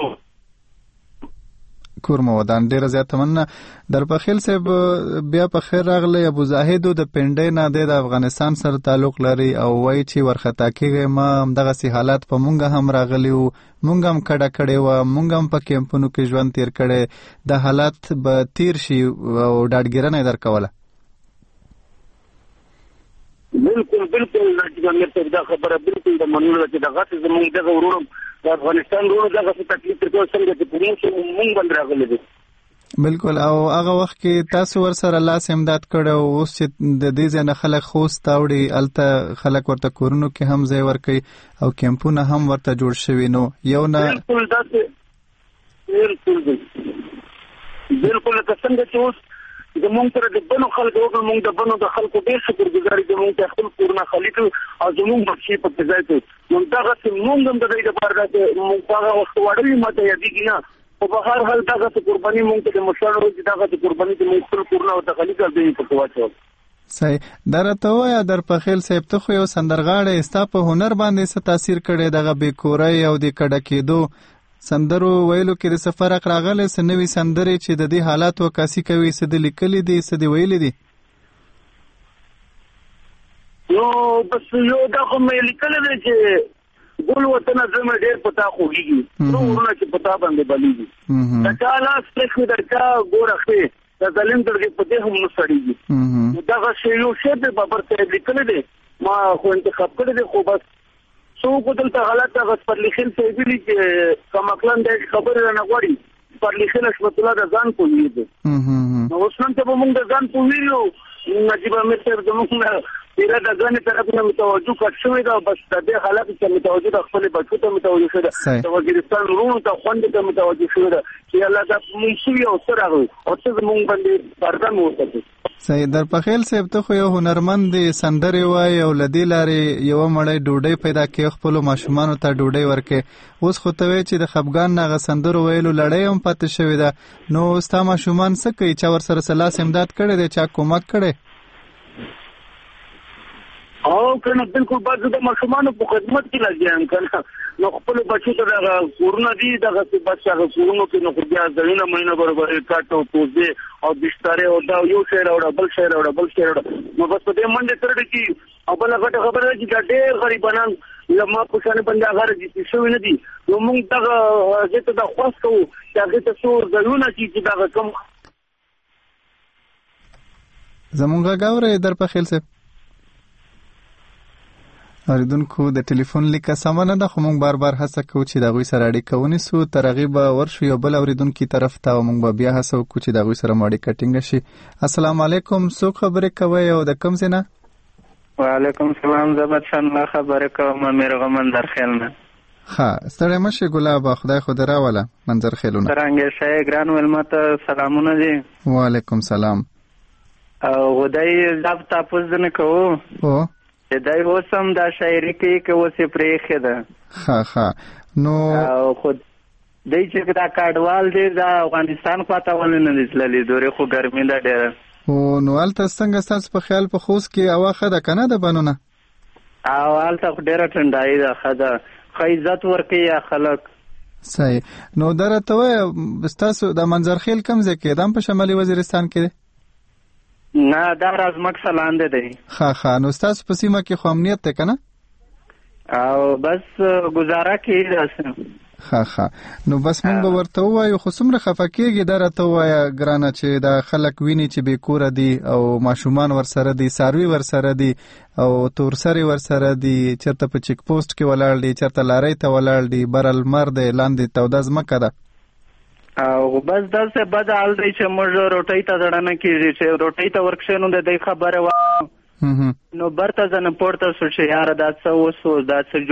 S1: کور مو ودان. ډېره زیاته مننه. در پخیل صاحب بیا په خیر راغلی. ابو زاهدو د پنډۍ نه دی د افغانستان سره تعلق لري او وایي چې ورخطا کېږي ما همدغسې حالات په مونږ هم راغلي وو، مونږ هم کډه کړې وه، مونږ هم په کیمپونو کې ژوند تیر کړی. د حالات به تیر شي او ډاډګیرنه یې درکوله.
S8: بالکل دا خبره بالکل د منلو ده چې دغه زمونږ دغه ورور د افغانستان ورور دغه تکلیف تر کوم څنګه چې مونږ باندې راغلی دی.
S1: بالکل. او هغه وخت کې تاسو ورسره لاس امداد کړی او اوس چې د دې ځای نه خلک خوست اوړي هلته خلک ورته کورونو کې هم ځای ورکوي او کیمپونه هم ورته جوړ شوي. نو یو نه
S8: بالکل داسې بالکل لکه څنګه چې اوس زمونږ سره د بنو خلکو او موږ د بنو د خلکو ډېر شکرګزاري کوو چې خپل کورونه خالي کړو او زمونږ بچي په ځای ته نو دا چې موږ هم د دې لپاره د موږ هغه وخت وړلې ماته یادېږي نه په بهر حال دا چې قرباني موږ ته د مشرانو چې دا چې قرباني د موږ خپل کورونه او د خالي کړو په کوواچو
S1: صحیح درته وایا در پخیل صاحب ته خو یو سندرغاړی ستا په هنر باندې څه تاثیر کړی دغه بیکورۍ او د کډه کېدو سندرو ویلو کې د سفر راغلی څه نوي سندرې چې د دې حالات عکاسي کوي څه د لیکلي دي څه د ویلي دي
S8: نو بس یو دا خو مې لیکلی دی چې ګل وطن زما ډېر پتا خوږیږي نو ورونه چې پتا باندې بلیږي دا چا لاس پرېښود دا چا ګور اخلي دا ظالم درګې په دې هم نه سړېږي دغه شی یو شی د بابر صاحب لیکلی دی ما خو انتخاب کړی دی خو بس څو کو دلته غلط هغه پرلیخل صاحب ویلي چې کمکلن د خبرې نه غواړي پرلیخل رحمت الله د ځان کوي نو اوس نن ته به موږ د ځان کویلو نجیب احمد صاحب زموږ پیره د ځانې طرف نه متوجه کړ شوی دا بس د دې حالت ته متوجه د خپل بچو ته متوجه شوی د وزیرستان ورونو ته خوندې ته متوجه شوی چې الله دا موږ شوی او سره او څه موږ باندې پرده مو وکړي
S1: صحیح در پخیل صاحب ته خو یو هنرمند سندرې وای او لدی لارې یو مړی ډوډۍ پیدا کې خپل ماشومان ته ډوډۍ ورکې اوس خو ته وی چې د خفګان نه سندرو ویلو لړۍ هم پاتې شوی ده نو ستا ماشومان څه کوي چا ور سره سلاس امداد کړي دی چا کومک کړي
S8: او کنه بالکل بعض د ماشومان په خدمت کې لګیان کنه نو خپل بچو ته دا کورونه دي دغه څه بچا کورونو کې نو بیا ځینې مهینه برابر کاټو توزه او بستر او دا یو شهر او بل شهر او بل شهر نو بس په دې منډه تر دې کې او بل غټه خبره چې دا ډېر غریبانان لمه په شان باندې هغه چې شوی نه دي نو موږ دا چې دا خاص کوو چې هغه ته څو ځایونه چې دا کوم
S1: زمونږ غاورې در په خیل سه اوریدونکو د ټلیفون لیکه سمانه ده خو موږ بار هڅه کوو چې د غوي سره اړیکه ونیسو تر هغې به ورشو یو بل اوریدونکي طرف ته او موږ به بیا هڅه وکړو چې د غوي سره مو اړیکه ټینګه شي السلام علیکم څوک خبرې کوئ او د کوم ځای نه
S11: وعلیکم السلام زه بدشان الله خبرې کوم میرغه منظر خیل نه
S1: ښه ستړی مه شې ګلابه خدای خو دې راوله منظر خیلونه
S11: څرنګه شی ګران ولما ته سلامونه دي
S1: وعلیکم سلام
S11: او خدای زاب تاسو نه کوو
S1: او
S11: دای وسم دا شاعری کې اوسې پرېخه ده
S1: ها نو
S11: خود دای چې دا کاډوال دی دا افغانستان خواته ولنه نسللی دوره خو ګرمي ده ډېر
S1: او نو الته څنګه تاسو په خیال په خوست کې اواخه ده کنه د بنونه
S11: او الته ډېر ټنډای ده خدا خیزت ورکي یا خلک
S1: صحیح نو درته تاسو د منظر خیل کم ځای کې دم په شمالي وزیرستان کې
S11: نه دا رازمک سلاند دی
S1: ها نو تاسو په سیمه کې خو امنیت ته کنه
S11: او بس گزاره کې راځم
S1: ها نو بس موږ به ورته وایو خو څومره خفه کېږي دا راته ووایه ګرانه چې دا خلک ویني چې بې کوره دي او ماشومان ورسره دي څاروي ورسره دي او تورسرې ورسره دي چېرته په چیک پوسټ کې ولاړ دي چېرته لارۍ ته ولاړ دي بر المر دی لاندې توده ځمکه ده
S11: او بس داسې بد حال دی چې موږ روټۍ ته زړه نه کېږي چې روټۍ ته ورکښې نو د دې خبره وه نو برته ځنه پورته شو چې یاره دا څه وسو دا څه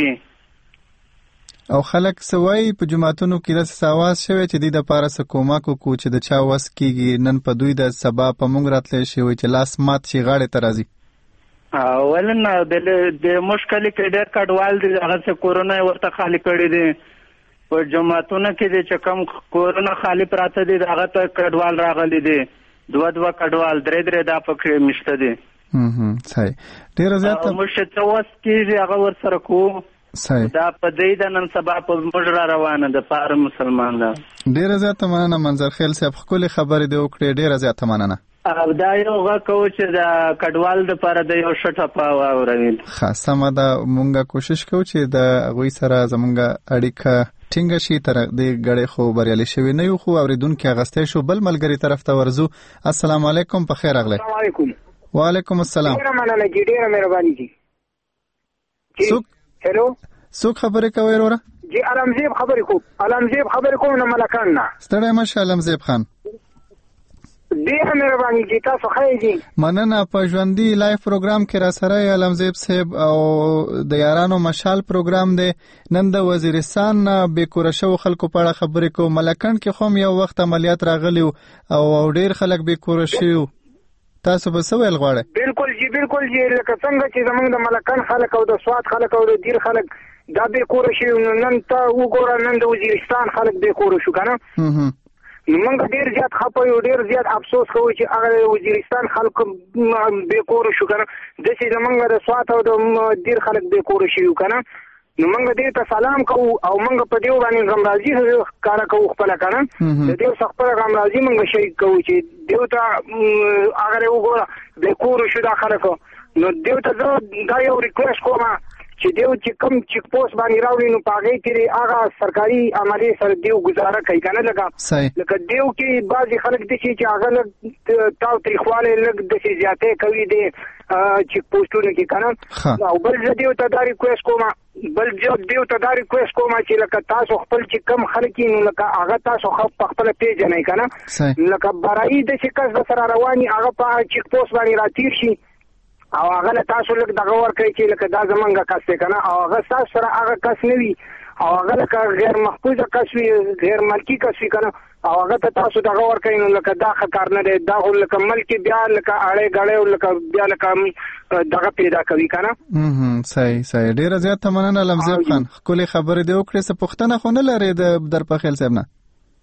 S11: جوړیږي
S1: او خلک څه وایي په جوماتونو کې داسې اواز شوی چې دوی دپاره څه کومک وکړو چې د چا وس کېږي نن په دوی د سبا په موږ راتلی شي وایي چې لاس مات شي غاړې ته راځي
S11: ولې نه د موږ کلي کې ډېر کډوال دي هغه څه کورونه یې ورته خالي کړي دي په جوماتونه کې دي چې کوم کورونه خالی پراته دي هغه ته کډوال راغلي دي دوه کډوال درې دا پکې مشته دي
S1: صحیح ډېره زیاته
S11: موږ چې څه وس کېږي هغه ورسره کوو دا په دې د نن سبا په موږ را روانه د پاره مسلمان ده
S1: ډېره زیاته مننه منظر خیل صاحب ښکلې خبرې دې وکړې ډېره زیاته مننه
S11: او دا یو غږ کوو چې د کډوال دپاره د یو ښه ټپه واورئ
S1: ښه سمه ده مونږ کوشش کوو چې د هغوی سره زمونږ اړیکه ټینګه شي تر دې غړې خو بریالي شوي نه یو خو اورېدونکي اغستی شو بل ملګري طرف ته ورځو السلام علیکم په خیر راغلی
S13: السلام علیکم
S1: وعلیکم السلام
S13: ډېره مننه جی ډېره مهرباني جی هلو
S1: څوک خبرې کوئ وروره
S13: جی علمزیب خبرې کوم نه ملکان نه
S1: ستړی مه شه علمزیب خان
S13: ډیره مهرباني دي تاسو خیر دي
S1: مننه. په ژوندۍ لایف پروګرام کې را سره علمزیب صاحب او د یارانو مشال پروګرام دی. نن د وزیرستان به کور شو خلکو په اړه خبرې کوم. ملکند کې خو یو وخت عملیات راغلی او ډیر خلک به کور شو. تاسو به څه ویل غواړئ؟
S13: بالکل جی لکه څنګه چې زمونږ د ملکند خلک او د سواد خلک او د دیر خلک دا به کور شو. نن ته وګوره نن د وزیرستان خلک به کور شو کنه. موږ ډیر زیات خپه یو ډیر زیات افسوس کوو چې هغه وزیرستان خلک به کور شو کنه. د چې زمونږ د سواد او د دیر خلک به کور شو کنه. نو موږ دې ته سلام کوو او موږ په دې باندې غمرازي کار کوو خپل کنه. د دې خپل غمرازي موږ شریک کوو چې دیو ته هغه وګوره به کور شو دا خلک. نو دیو ته دا یو ریکوست کوم چې دیو چې کم چیک پوسټ باندې راوړي نو پاګې کې هغه سرکاري عملیه سره دیو گزاره کوي کنه. لکه دیو کې بعضی خلک دي چې هغه تاو تاریخواله لګ د شي زیاته کوي دي چیک پوسټونه کې کنه. او بل دیو ته دا ریکوست کوم چې لکه تاسو خپل چې کم خلک نو لکه هغه تاسو خپل پیژنئ کنه. لکه برای د شي کس سره رواني هغه په چیک پوسټ باندې راتیر شي او هغه له تاسو لږ دغه ورکړي چې لکه دا زمونږ کس دی کنه. او هغه تاسو سره هغه کس نه وي او هغه لکه غیر محفوظه کس وي غیر ملکي کس وي کنه. او هغه ته تاسو دغه ورکړي نو لکه دا ښه کار نه دی. دا لکه ملکي بیا لکه اړې غړې او لکه بیا لکه دغه پیدا کوي کنه.
S1: صحیح ډیره زیاته مننه علمزیب خان. ښکلې خبرې دې وکړې. څه پوښتنه خو نه لرې د درپخیل صاحب نه؟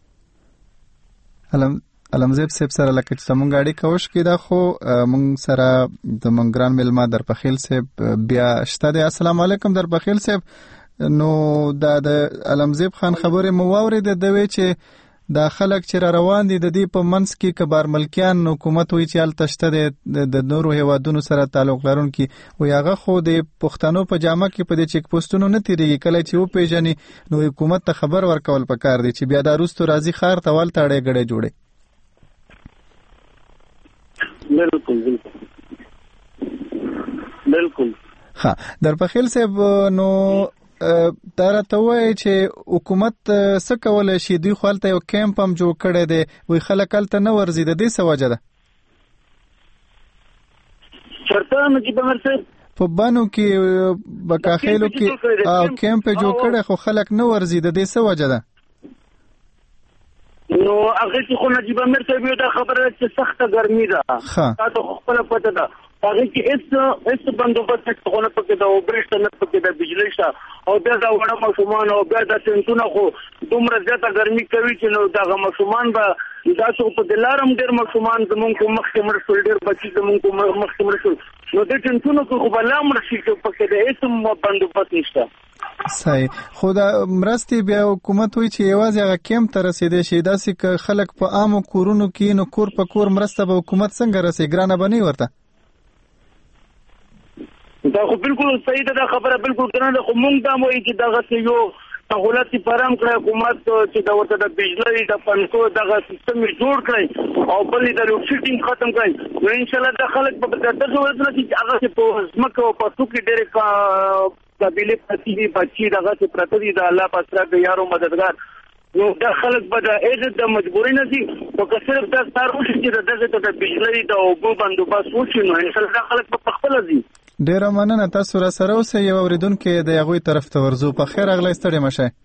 S1: علمزیب صاحب سره لکه چې زمونږ اړیکه وشکې دا خو مونږ سره د مونږ ګران میلمه درپخیل صاحب بیا شته دی. السلام علیکم درپخیل صاحب. نو دا د علمزیب خان خبرې مو واورېدې د وی چې دا خلک چې را روان دي د دې په منځ کې کبار ملکیان حکومت وایي چې هلته شته دی د نورو هیوادونو سره تعلق لرونکي وایي هغه خو د پښتنو په جامه کې په دې چیک پوسټونو نه تېرېږي. کله چې وپېژني نو حکومت ته خبر ورکول پکار دی چې بیا دا وروستو راځي ښار ته هلته اړې ګړې جوړې.
S12: بالکل
S1: ها درپخیل صاحب نو دا راته وایي چې حکومت څه کولی شي؟ دوی خو هلته یو کیمپ هم جوړ کړی دی وایي خلک هلته نه ورځي. د دې څه وجه ده؟
S12: چېرته نجیب امیر صاحب
S1: په بانو کې بکاخیلو کې کیمپ جوړ کړی خو خلک نه ورځي. د دې څه وجه ده؟
S12: نو هغه چې خو نجیب امیر صاحب یو دا خبره چې سخته ګرمي ده تاسو خپل پته ده هغه کې هیڅ بندوبست څنګه نه پکې دا او برېښنا نه پکې دا بجلی شته او بیا دا وړه ماشومان او بیا دا ټینټونه خو دومره زیاته ګرمي کوي چې نو دا ماشومان به دا څو په دلارم ډېر ماشومان زمونږ کو مخکې مړ شول ډېر بچي زمونږ کو مخکې مړ شول نو د ټینټونو خو بلا مړ شي چې پکې دا هیڅ بندوبست نشته.
S1: صحیح. خو دا مرستې بیا حکومت وایي چې یوازې هغه کیمپ ته رسېدی شي. داسې که خلک په عامو کورونو کې نو کور په کور مرسته به حکومت څنګه رسوي؟ ګرانه به نه وي ورته؟
S12: دا خو بالکل صحیح ده دا خبره بالکل ګرانه ده. خو موږ دا وایو چې دغسې یو سهولت پرام کړی حکومت چې دا ورته د بجلۍ د پنکو دغه سیستم جوړ کړی او بل د روکسیټینګ ختم کړی نو انشاءالله دا خلک په دغه ورځ کې چې هغه په ځمکه او په څوکې ډېرې قابل پتی بچی دغه څخه پرته دي د الله په سره د یارو مددگار نو دا خلک به د اجازه د مجبورۍ نه دي او که صرف دا کار وشي چې دغه د بجلۍ د اوبو بندوبست وشي نو انشاءالله دا خلک په خپل دي.
S1: ډیره مننه. تاسو را سره اوسئ. یو اوریدونکي د هغوی طرف ته ورځو. په خیر راغلی. ستړي مه شئ.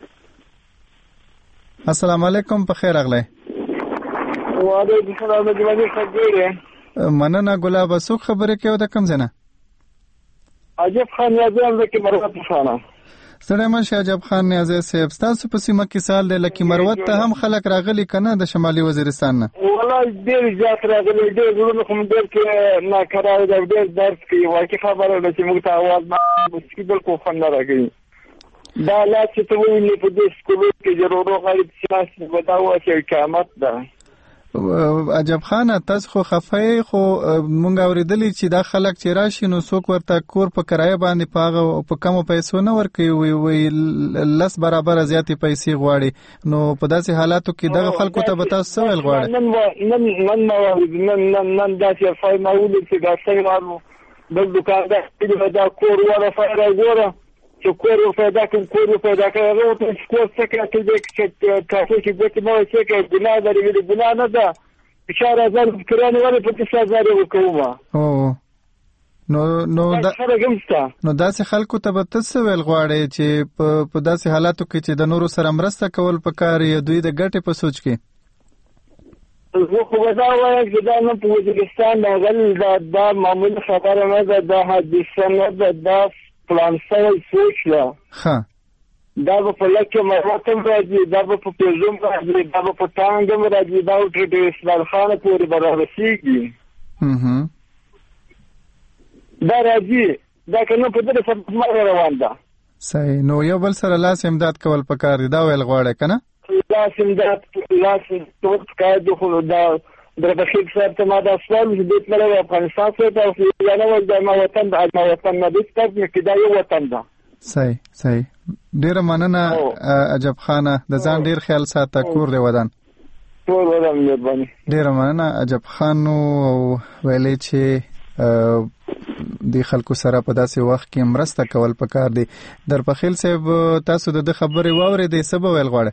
S1: السلام علیکم. په خیر راغلی.
S13: وعلیکم السلام. جوړې خبرې
S1: مننه. ګلاب څوک خبرې کوي د کوم ځای نه؟
S13: عجب خان نیازی هم لکه مروت پښانه.
S1: ستړی مه شئ عجب خان نیازی صاحب. ستاسو په سیمه کې سال دی لکه مروت ته هم خلک راغلي که نه د شمالي وزیرستان نه؟
S13: والله ډېر زیات راغلي. ډېر زړونه خو ډېر کې ناکراره ده ډېر درد کوي. واقعي خبره ده چې موږ ته اواز نه بالکل خوند نه راکوي. دا حالات چې ته ووینې په دې سکولو کې چې ورو غریب سیاسي به دا وایي چې قیامت ده.
S1: عجب خان تاسو خو خفای خو مونږ اوریدلی چې دا خلک چې راشي نو څوک ورته کور په کرایه باندې پاغه په کمو پیسو نه ورکوي وي لس برابر زیاتې پیسې غواړي نو په داسې حالاتو کې دغه خلکو ته به تاسو څه ویل غواړئ؟
S13: نن داسې فای ما ولید چې دا څنګه بل دوکاندار دا کور وره فای راګوره چې کور پیدا کړي هغه ته کور څه کوي چې کافي کې ګوتې مو چې ګناه لري ګناه نه ده 4000 کرانه ولې 25000 وکوما
S1: او نو داسې خلکو ته به تاسو ویل غواړي چې په داسې حالاتو کې چې د نورو سره مرسته کول پکار یا دوی د ګټې په سوچ کې
S13: زه خو دا وایم چې دا نه په وزیرستان دا معمولی خبره نه ده دا حادثه نه ده دا پلان سوی سوچ ده
S1: ښه
S13: دا به په لکه مراتب راځي دا به په پیژوم راځي دا به په ټانګم راځي دا تر د اسلام خانه پورې به رارسېږي دا راځي دا کنه په دې سبب روان ده
S1: صحیح نو یو بل سره لاس امداد کول پکار دی دا ویل غواړي کنه
S13: لاس امداد لاس توت کار د خو دا دربخیل صاحب ته ما دا سوال چې د افغانستان څخه او یانه ول د ما وطن د وطن نه د ستاسو کې دا یو وطن ده
S1: صحیح ډیره مننه عجب خانه د ځان ډیر خیال ساته کور دی ودان
S13: ټول ودان مهرباني
S1: ډیره مننه عجب خانو ویلې چې د خلکو سره په داسې وخت کې مرسته کول پکار دي دربخیل صاحب تاسو د خبرې واورې د سبب ویل غواړي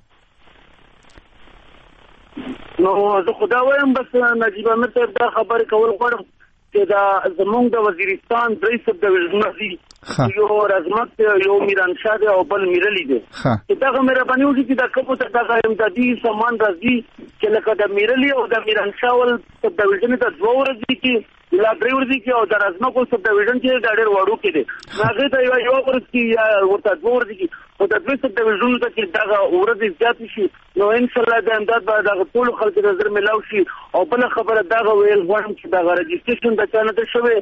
S11: نو زه خدا وایم بس نجیب احمد صاحب دا خبرې کول غواړم چې دا زمونږ د وزیرستان درې سب ډیویژنونه دي یو رزمت یو میرانشاه دی او بل میرلی دی چې دا مهرباني وکړي چې دا کومه دا امدادي سامان راځي چې لکه د میرلی او د میرانشاه ول سب ډیویژن ته دوه ورځې کې لا درې ورځې کې او د رزمت سب ډیویژن کې دا ډېر وړو کې دی هغه ته یو ورځ کې یا ورته دوه ورځې کې او د دوه سب ډیویژن ته چې دا ورځې زیات شي نو ان شاء الله د امداد به د ټول خلکو نظر ملاو شي او بل خبره دا ویل غواړم چې دا رجسټریشن د چانه ته شوی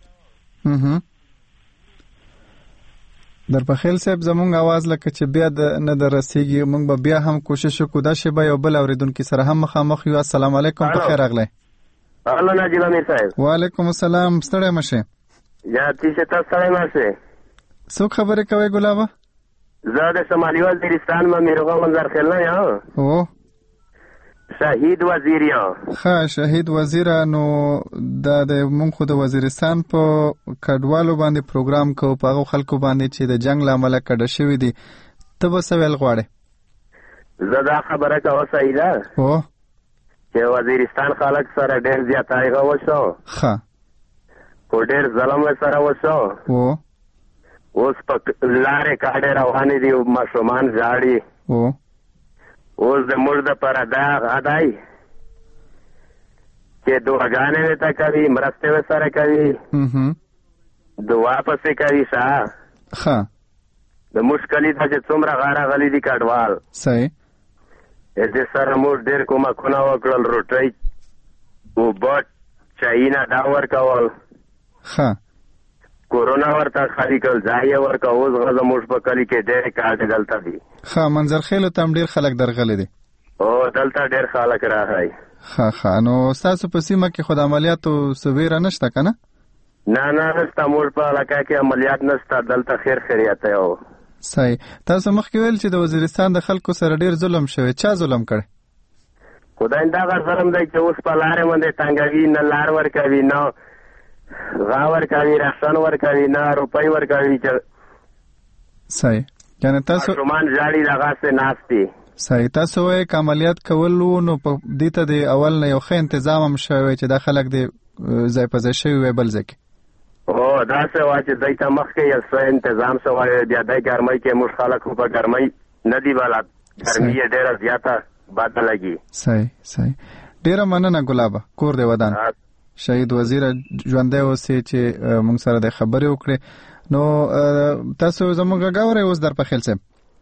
S1: دربخیل صاحب زمونږ आवाज لکه چې بیا نه درسیږي موږ به بیا هم کوشش وکړو دا شی به یو بل اوریدونکو سره هم مخامخ یو السلام علیکم په خیر اغله
S14: الله نجیب امیر صاحب
S1: وعلیکم السلام ستړی مشه
S14: یا تاسو ستړی مشه
S1: څو خبرې کوي ګلابه
S14: زه د شمالي وزیرستان ما میروغه منظر خلنه یا
S1: او
S14: شهید وزیر یا
S1: شهید وزیر نو د مونږ خو د وزیرستان په کډوالو باندې پروګرام کو په خلکو باندې چې د جنگ لامل کډه شوی دي ته به سوال غواړې
S14: زدا خبره کا صحیح ده
S1: او
S14: چې وزیرستان خلک سره ډېر زیاتای غوښو کو ډېر ظلم سره وشو اوس په لارې کاډه روانې دي ماشومان ځاړي اوس د مرده پر ادا غدای چې دعاګانې ته کوي مرسته سره کوي دعا پسې کوي د مشکلې د چې څومره غاره غلي دي کډوال
S1: صحیح
S14: دې سره موږ ډېر کومه کونه وکړل روټۍ او بټ چاینا دا ورکول کورونا ورته خالی کول ځای ورکا اوس غزه موږ په کلی کې ډېر کار دلته دي
S1: منظر خیلو تم ډېر خلک درغلي دي
S14: او دلته ډېر خلک راغی
S1: نو تاسو په سیمه کې خود عملیاتو سویره نشته کنه
S14: نه نشته موږ په علاقه کې عملیات نشته دلته خیر خیریت یو
S1: صحیح تاسو مخکې ویل چې د وزیرستان د خلکو سره ډېر ظلم شوی چا ظلم کړي
S14: خدای دا ظلم دی چې اوس په لارې باندې ټانګوي نه لار ورکوي نه غاور کوي راشن ور کوي نه روپۍ ور کوي چې
S1: صحیح یعنی تاسو
S14: شومان ځاړي دغه څه ناشتي
S1: صحیح تاسو یې عملیات کولو نو په دې ته د اول نه یو ښه تنظیم هم شوی چې د خلک د ځای په ځای شوی بل ځکه
S14: او دا څه واچ دای ته مخکې یو څه تنظیم شوی دی د ګرمۍ کې مش خلک په ګرمۍ ندی بالات ګرمۍ ډیره زیاته باد لګي
S1: صحیح ډیره مننه ګلابه کور دی ودان شهید وزیر ژوندې اوسې چې موږ سره د خبرې وکړې نو تاسو زموږ غاورې اوس در په خیل سم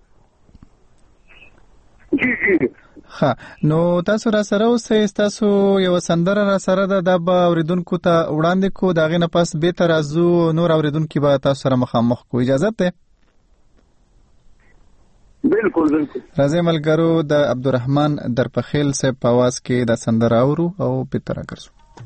S1: نو تاسو را سره اوسې تاسو یو سندره را سره د به اوریدونکو ته وړاندې کو داغه نه پاس به تر ازو نور اوریدونکو به تاسو سره مخامخ کو اجازه ده
S11: بالکل
S1: راځي ملګرو د عبدالرحمن در په خیل صاحب په आवाज کې د سندره اورو او په تر راګرځو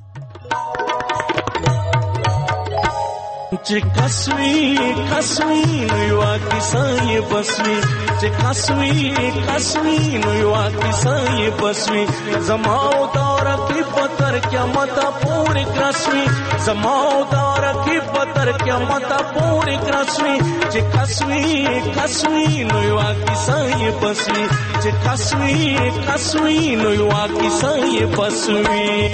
S15: چې کسوي نو یو کیسه بسوي چې کسوي نو یو کیسه بسوي زماو دور کې پتر قیامت پورې کسوي زماو دور کې پتر کې متا پورې کرسوي چې کسوي نو یو کیسه یې بسوي چې کسوي نو یو کیسه یې بسوي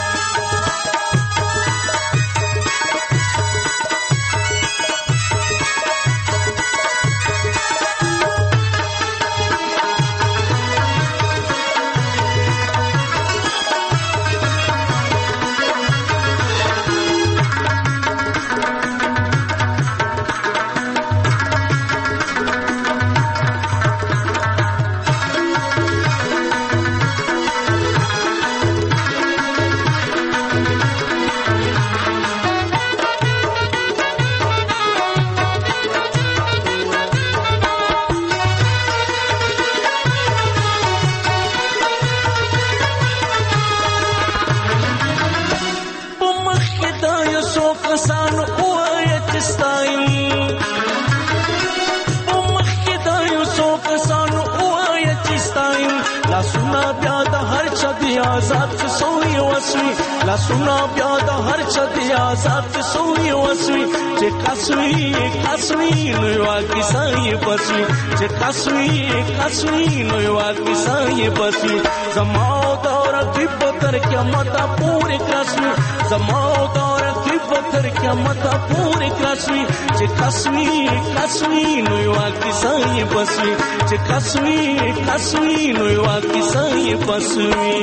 S15: لاسونه بیا د هر چا دی آزاد سوی وسوي چې کسوي نو یو کیسه یې بسوي چې کسوي نو یو کیسه یې بسوي زما دور کې پتر کې متا پورې کسوي زما دور کې پتر کې متا پورې کسوي چې کسوي نو یو کیسه یې بسوي چې کسوي نو یو کیسه یې بسوي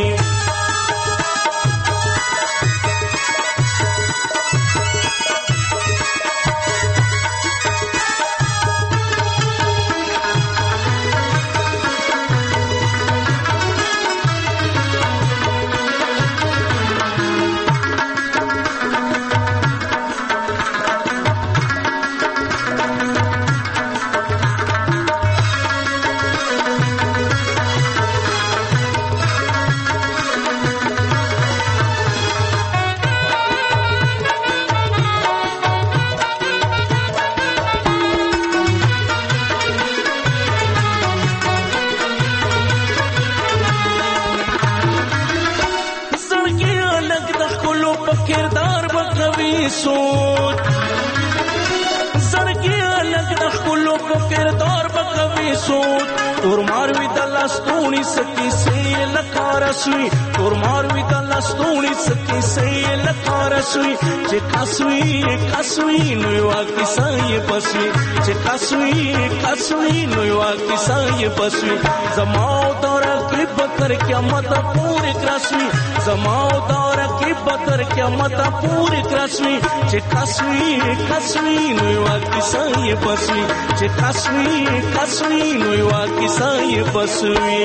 S15: کسوي نو یو کیسه یې بسوي چې کسوي نو یو کیسه یې بسوي زما دور کې پتر کې متا پورې کرسوي زما دور کې پتر کې متا پورې کرسوي چې کسوي نو یو کیسه یې بسوي چې کسوي نو یو کیسه یې بسوي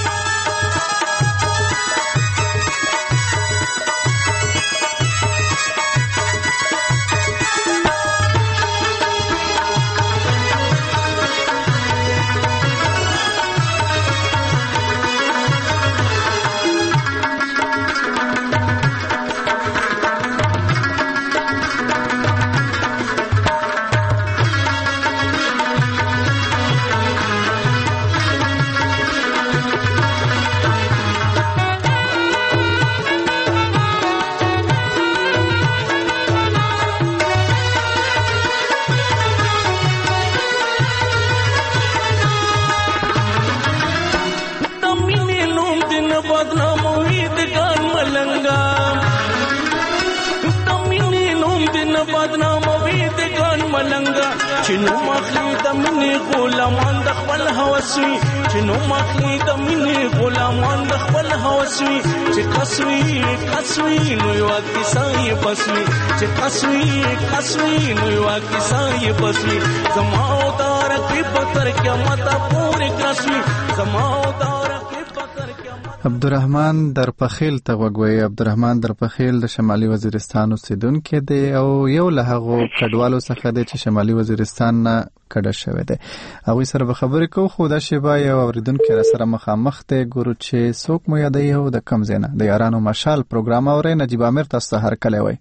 S15: چنو مخلی د منی غلامان د خپل هوسوي چنو مخلی د منی غلامان د خپل هوسوي چې کسوي نو یو کیسه یې بسوي چې کسوي نو یو کیسه یې بسوي زما دار کې پتر کې متا پورې کرسوي زما دار
S1: عبدالرحمن درپخیل ته وګوي. عبدالرحمن درپخیل د شمالي وزیرستان اوسیدونکی دی او یو له هغو کډوالو څخه دی چې شمالي وزیرستان نه کډه شوی دی. هغوی سره به خبرې کوو، خو دا شیبه یو اوریدونکی را سره مخامخ دی. ګورو چې څوک مو یادوي او د کوم ځای نه. د یارانو مشال پروګرام اورئ. نجیب عامر تاسو ته هرکلی وایي.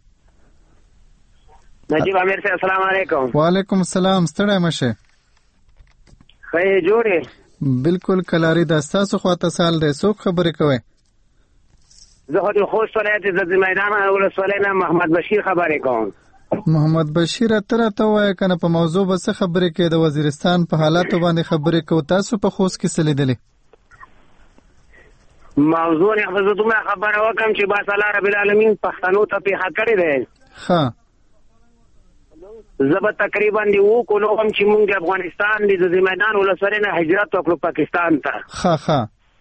S16: نجیب عامر صاحب السلام علیکم.
S1: وعلیکم السلام. ستړی مشه.
S16: خیر جوړې.
S1: بالکل کلاری د تاسو خواته سال دی. څوک خبرې کوي؟
S16: زه د خوست ولایت د میدان ولسوالۍ نه محمد بشیر خبرې کوم.
S1: محمد بشیر تر ته وای کنه په موضوع به څه خبرې کې د وزیرستان په حالاتو باندې خبرې کو تاسو په خوست کې څه لیدلې
S16: موضوع نه حفظتو ما خبره وکم چې با الله رب العالمین پښتنو ته په حق کړی دی
S1: ها
S16: زب تقریبا دی وو کو نو هم چې مونږ افغانستان د زمیدان ولسره نه هجرت وکړو پاکستان ته
S1: ها ها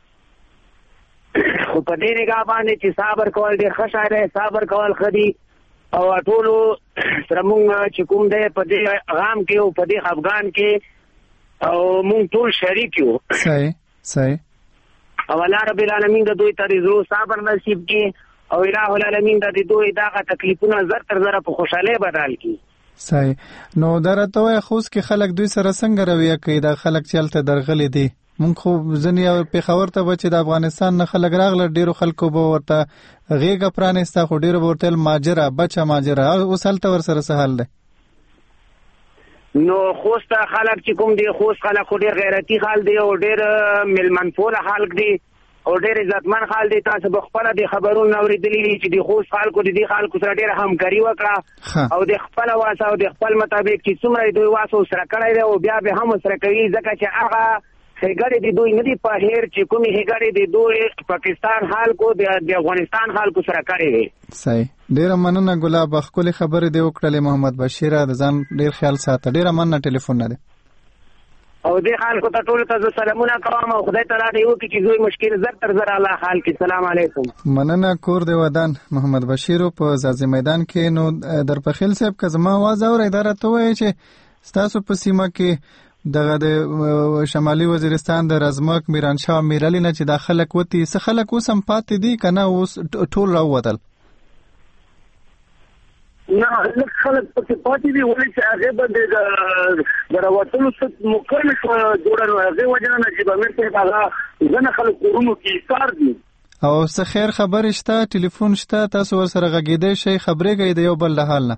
S16: خو په دې نگاه باندې چې صبر کول ډیر ښه شی دی صبر کول خدي او ټولو سره مونږ چې کوم دی په دې غام کې او په دې افغان کې او مونږ ټول شریک یو
S1: صحیح
S16: او الله رب العالمین د دوی ته رضا صبر نصیب کړي او الٰه العالمین د دوی دغه تکلیفونه زر تر زر په خوشاله بدل کړي
S1: صحیح نو درته وای خوست کې خلک دوی سره څنګه رویه کوي دا خلک چلته درغلي دي مونږ خو ځنې په خبر ته بچي د افغانستان نه خلک راغله ډیرو خلکو به ورته غیګه پرانستا خو ډیرو ورته ماجرا بچا ماجرا اوس هلته ور سره سهال ده
S16: نو خوست خلک چې کوم دي خوست خلک ډیر غیرتی خال دي او ډیر ملمنفور خلک دي او ډیر عزتمن خال دي تاسو په خپل د خبرونو اوریدلې چې د خوست خلکو د دې خلکو سره ډیر همکاري وکړه او د خپل واسه او د خپل مطابق چې څومره دوی واسه سره کړی دی او بیا به هم سره کوي ځکه چې هغه هګړې د دوی نه دی په هیر چې کومي هګړې د دوی پاکستان خلکو د افغانستان خلکو سره کړی دی
S1: صحیح ډیر مننه ګلاب خپل خبرې دی وکړلې محمد بشیر د ځان ډیر خیال ساته ډیر مننه ټلیفون نه
S16: او دې خلکو ته ټول ته سلامونه کوم او خدای تعالی دې وکړي چې دوی مشکل زر تر زر الله حال کې سلام علیکم
S1: مننه کور دی ودان محمد بشیر په زازي میدان کې نو در پخیل صاحب که زما आवाज اور اداره ته وایي چې ستاسو په سیمه کې دغه د شمالي وزیرستان د رزمک میرانشاه میرعلی نه چې د خلک وتی څه خلک اوس هم پاتې دي کنه اوس ټول راووتل
S8: نه لکه خلک پکې پاتې دي ولې چې هغه به د راوتلو څخه مکرمه جوړه هغه وجه نه چې به مرته هغه ځنه خلک کورونو کې کار دي
S1: او څه خیر خبر شته ټلیفون شته تاسو ور سره غږیدئ شي خبرې کوي د یو بل له حال نه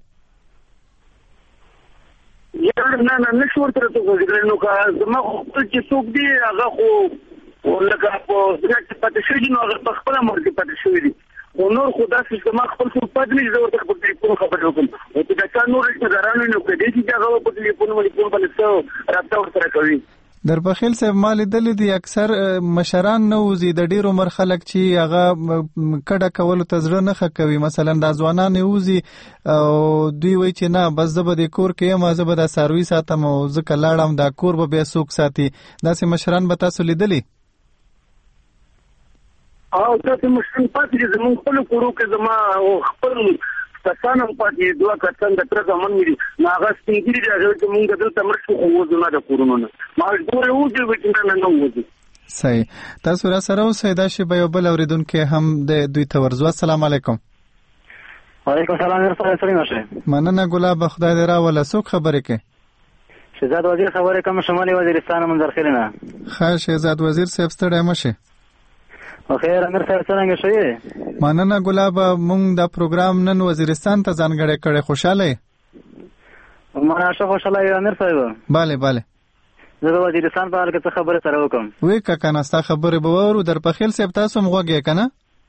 S8: نه نشور تر ته غږیدل نو که زما خپل چې څوک دی هغه خو لکه په ځکه پاتې شوی نو هغه په خپل امر کې پاتې شوی دي او نور خدا چې ما خپل څه پاتې نه زه ورته په ټلیفون خبرې وکم او دا څنګه نور څه درانه نو کدي چې هغه په ټلیفون باندې څه رابطه ورسره کوي
S1: در بخیل صاحب مال دلی دي اکثر مشران نوزي د ډیرو مر خلک چې هغه کډه کول ته ځړه نه خکوي مثلا د ځوانان نوزي او دوی وای چې نه بس زبر د کور کې ما زبر د سروي ساتم او ځکه لاړم د کور به بیا سوق ساتي داسې مشران به تاسو لیدلی
S8: او تاسو مشران پاتې زمون خپل کورو کې زما خپل کسانم پاتې دوه کسان د تر زمون مې ناغه سپینګری دی چې مونږ دلته مرشو خو نه د کورونو نه ما ډور یو چې وکړه نه وځي
S1: صحیح تاسو را سره اوسئ دا شی به یو بل اوریدونکو هم د دوی ته ورزو السلام علیکم
S17: وعلیکم السلام ورحمت الله
S1: مننه ګلاب خدای دې را ولا څوک خبرې کوي
S17: شهزاد وزیر خبرې کوم شمالي وزیرستان منظر خیرنه
S1: ښه شهزاد وزیر صاحب ستړی مشه
S17: خیر امیر صاحب څنګه شئ
S1: مننه ګلاب مونږ دا پروګرام نن وزیرستان ته ځانګړی کړی خوشاله
S17: ما شه خوشاله امیر صاحب
S1: bale bale
S17: زه د وزیرستان په اړه څه خبره سره وکم
S1: وې کاکا نستا خبره به ورو در په خیل صاحب تاسو مغوږی کنه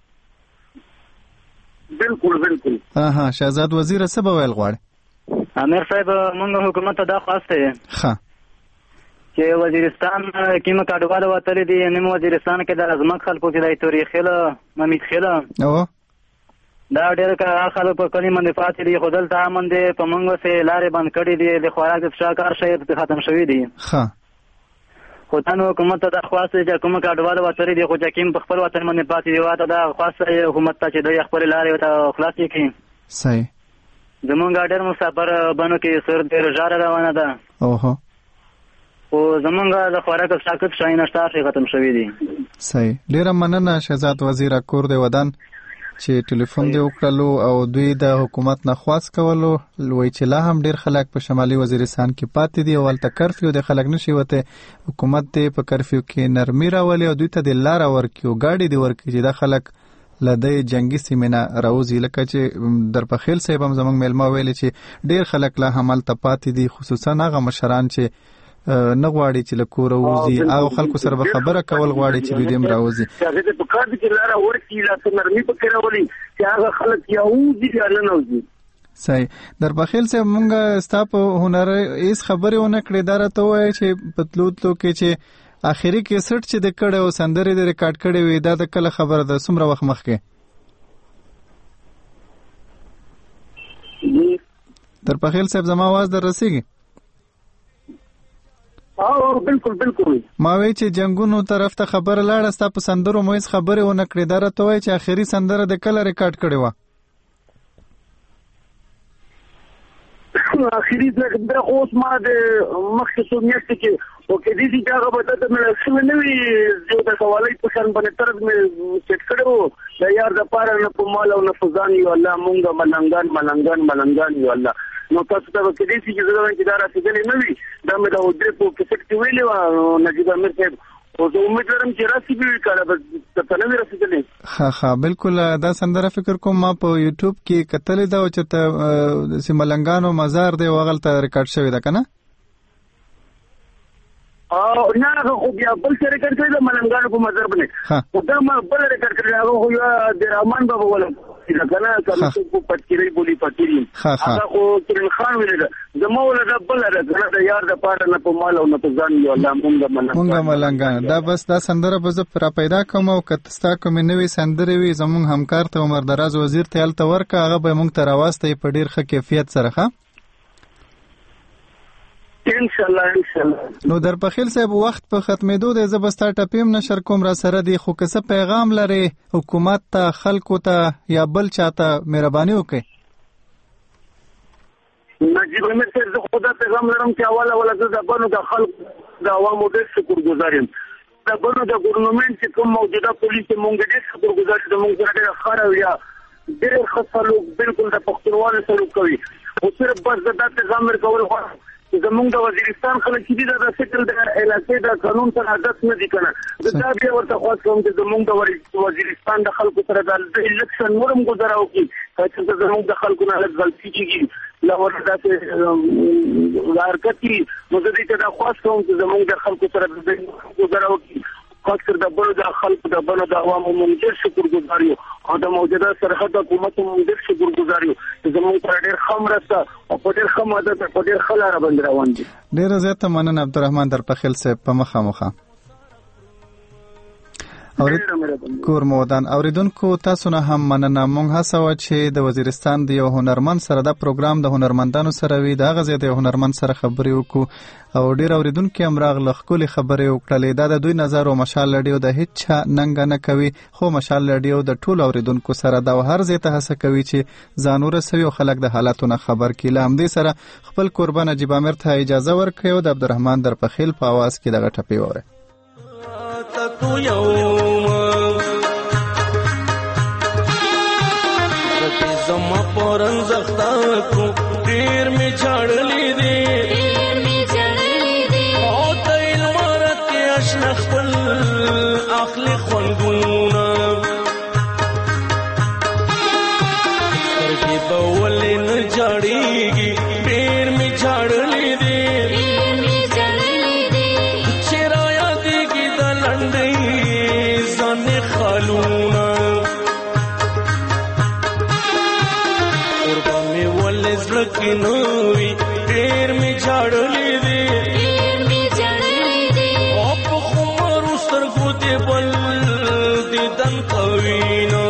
S8: بالکل
S1: ها شهزاد وزیر څه به ویل غواړي
S17: امیر صاحب مونږ حکومت ته دا خواسته
S1: ښه
S17: چې وزیرستان کیمه کډواله وتلې دي نیم وزیرستان کې د ازمک خلکو چې د تاریخ خله ممید خله
S1: او
S17: دا ډېر کار خلک په کلی باندې پاتې دي خدل ته امن دي په مونږ سه لارې بند کړې دي د خوراک د شاکار شي ختم شوی دي
S1: ښه
S17: خو تاسو حکومت ته خواسته چې کومه کډواله وتلې دي خو چې کیم په خپل وطن باندې پاتې دي واته دا خواسته حکومت ته چې د خپل لارې ته خلاص کړي
S1: صحیح
S17: زمونږ ډېر مسافر بنو کې سر ډېر ژر روانه ده
S1: اوه
S17: او زمونږ د خوراک ساکت شاین شتاف ختم شوی دي
S1: صحیح ډیر مننه شهزاد وزیر کور دی ودان چې ټلیفون دی وکړلو او دوی د حکومت نه خواست کولو لوی چې لا هم ډیر خلک په شمالي وزیرستان کې پاتې دي او الته کرفیو د خلک نشي وته حکومت دې په کرفیو کې نرمي راولي او دوی ته د لار ورکیو گاډي دی ورکی چې د خلک لدې جنگي سیمه راوځي لکه چې در په خیل صاحب هم زمونږ ملما ویل چې ډیر خلک لا هم الته پاتې دي خصوصا هغه مشران چې نه غواړي چې له کوره وځي او خلکو سره به خبره کول غواړي چې دوی دې راوځي
S8: هغه د کار کې لاره ورکی لا نرمي پکې راولي چې هغه خلک یو دي یا نه وځي
S1: صحیح. در بخیل صاحب مونږه ستا په هنر ایس خبرې ونه کړې دا راته ووایه چې په تلو کې چې آخري کیسټ چې د کړی او سندرې د ریکارډ کړې وې دا د کله خبره ده څومره وخت مخکې؟ در بخیل صاحب زما आवाज در رسیږي؟
S8: بالکل بالکل.
S1: ما وی چې جنگونو طرف ته خبره لاړه ستا په سندرو مو هیڅ خبرې ونه کړې دا راته وایه چې آخري سندره د کله ریکارډ کړې وه؟
S8: آخري دا اوس ما د مخکې څو میاشتې کې او کې دې چې هغه به ته مې شوی نه وي یو د سوالۍ په شان باندې طرز مې سیټ کړی و د یار د پاره نه په مال او نه فزان یو الله مونږه ملنګان یو الله. نو تاسو ته کې دې چې زه وایم چې دا راسېدلې نه وي دا مې د اوډرې په کیسټ کې ویلې وه نجیب امیر صاحب او زه امید لرم چې راسي به وي کله به ته نه وي رسېدلې.
S1: ښه بالکل دا سندره فکر کوم ما په یوټیوب کې کتلې ده چې ته ملنګانو مزار دی هغلته ریکارډ شوې ده که نه؟
S8: نه هغه خو بیا بل څه ریکارډ کړی د ملنګانو په مزار باندې خو دا ما بل ریکارډ کړی هغه خو د رحمان بابا ولا کنه کوم پټکری بولی پټکری هغه خو کریم خان ویل ده زمو ولا د بل کنه د یار د پاره نه په مال او نه په ځان یو الله مونږه
S1: ملنګان دا بس دا سندره به زه را پیدا کوم او کتستا کوم نوې سندره وي زمونږ همکار ته عمر دراز وزیر ته الته ورکه هغه به مونږ ته راواسته په ډیر ښه کیفیت سره ښه
S8: انشاءالله.
S1: نو در بخیل صاحب وخت په ختمېدو دی زه به ستا ټپیم نشر کوم را سره دی خو که څه پیغام لرې حکومت ته خلکو ته یا بل چاته مهرباني وکړئ.
S8: نجیب امیر صاحب زه خو دا پیغام لرم چې اوله زه د بنو د خلکو د عوامو ډېر شکرګزار یم. د بنو د ګورنمنټ چې کوم موجوده پولیس مونږ ډېر شکرګزار یو زموږ سره ډېر ښه رویه ډېر ښه سلوک بالکل د پښتونوالو سلوک کوي خو صرف بس دا پیغام ورکول غواړم زمونږ د وزیرستان خلک چې دي دا شکل د علاقې د قانون سره عادت نه دي کنه دا بیا ورته خواست کوم چې زمونږ د وزیرستان د خلکو سره د الیکشن نورم گزاراو کی چې زمونږ د خلکو نه غلطي کیږي لا ورته د حرکت کی نو د دې ته خواست کوم چې زمونږ د خلکو سره د گزاراو کی خاص کر د بل د خلکو د بل د عوامو مونږ شکرګزار یو او د موجوده سرحد حکومت مونږ شکرګزار یو زموږ پر ډېر خمرسته او په ډېر خماده په ډېر خلاره باندې روان دي.
S1: ډېر زیاته مننه عبدالرحمن درپخیل صاحب په مخه کور مودان اوریدونکو تاسو نه هم مننه. مونږ هڅه وکړو چې د وزیرستان د یو هنرمند سره دا پروګرام د هنرمندانو سره وي دا غزه د هنرمند سره خبرې وکړو او ډېر اوریدونکو هم راغله خولي خبرې وکړلې دا د دوی نظر او مشال رادیو د هیڅ ننګ نه کوي خو مشال رادیو د ټول اوریدونکو سره دا هر ځای ته هڅه کوي چې ځانور سوي او خلک د حالاتونو خبر کړي. لامدې سره خپل قربان نجیب امیر ته اجازه ورکړي او د عبدالرحمن درپخیل په आवाज کې دغه ټپي وره
S15: تو یوم زتی زما پرن زختا کو دیر می چاړلې دي او تیل مرت کې اشنخ خپل اخلي خلګونه سترګې په ولې نه جاړيږي دیر می چاړلې دي نوی ډېر می چاړلې دي او په خمر سترګو دې بل دې دن کوینو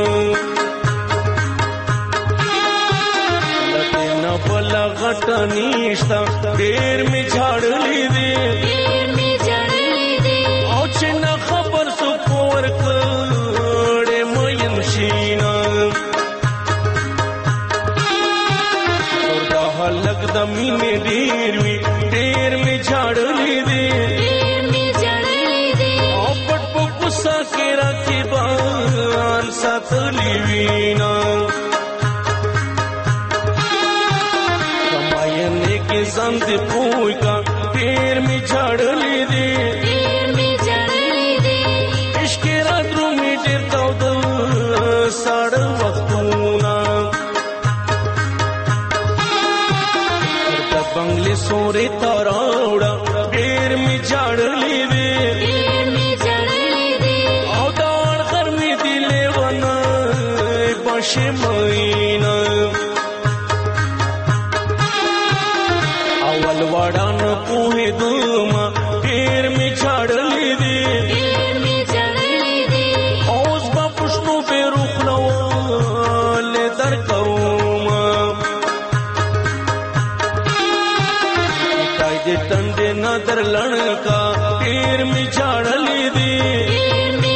S15: لکه نه بل غټ نيشتا ډېر می چاړلې دي او چې نه خبر سو پور کړې مې مشینا لګ د مینې ډېر وی ډېر می چاړلې دي او پټ په کوڅه کې راکې بان ساتلې وینا کماینې کې ځان دې پوي کا ډېر می چاړلې دي عشق را درو می ډېر تاو د ساړه وختونه بنگلې سورې تاراوړه ډېر می چاړلې دي او داړ غرمې دی لیونه بشه مینا واړان په دوما ډیر می چاړلې دي اوس په پښتو په روخلو له درکوم کای دې تند نظر لړکا ډیر می چاړلې دي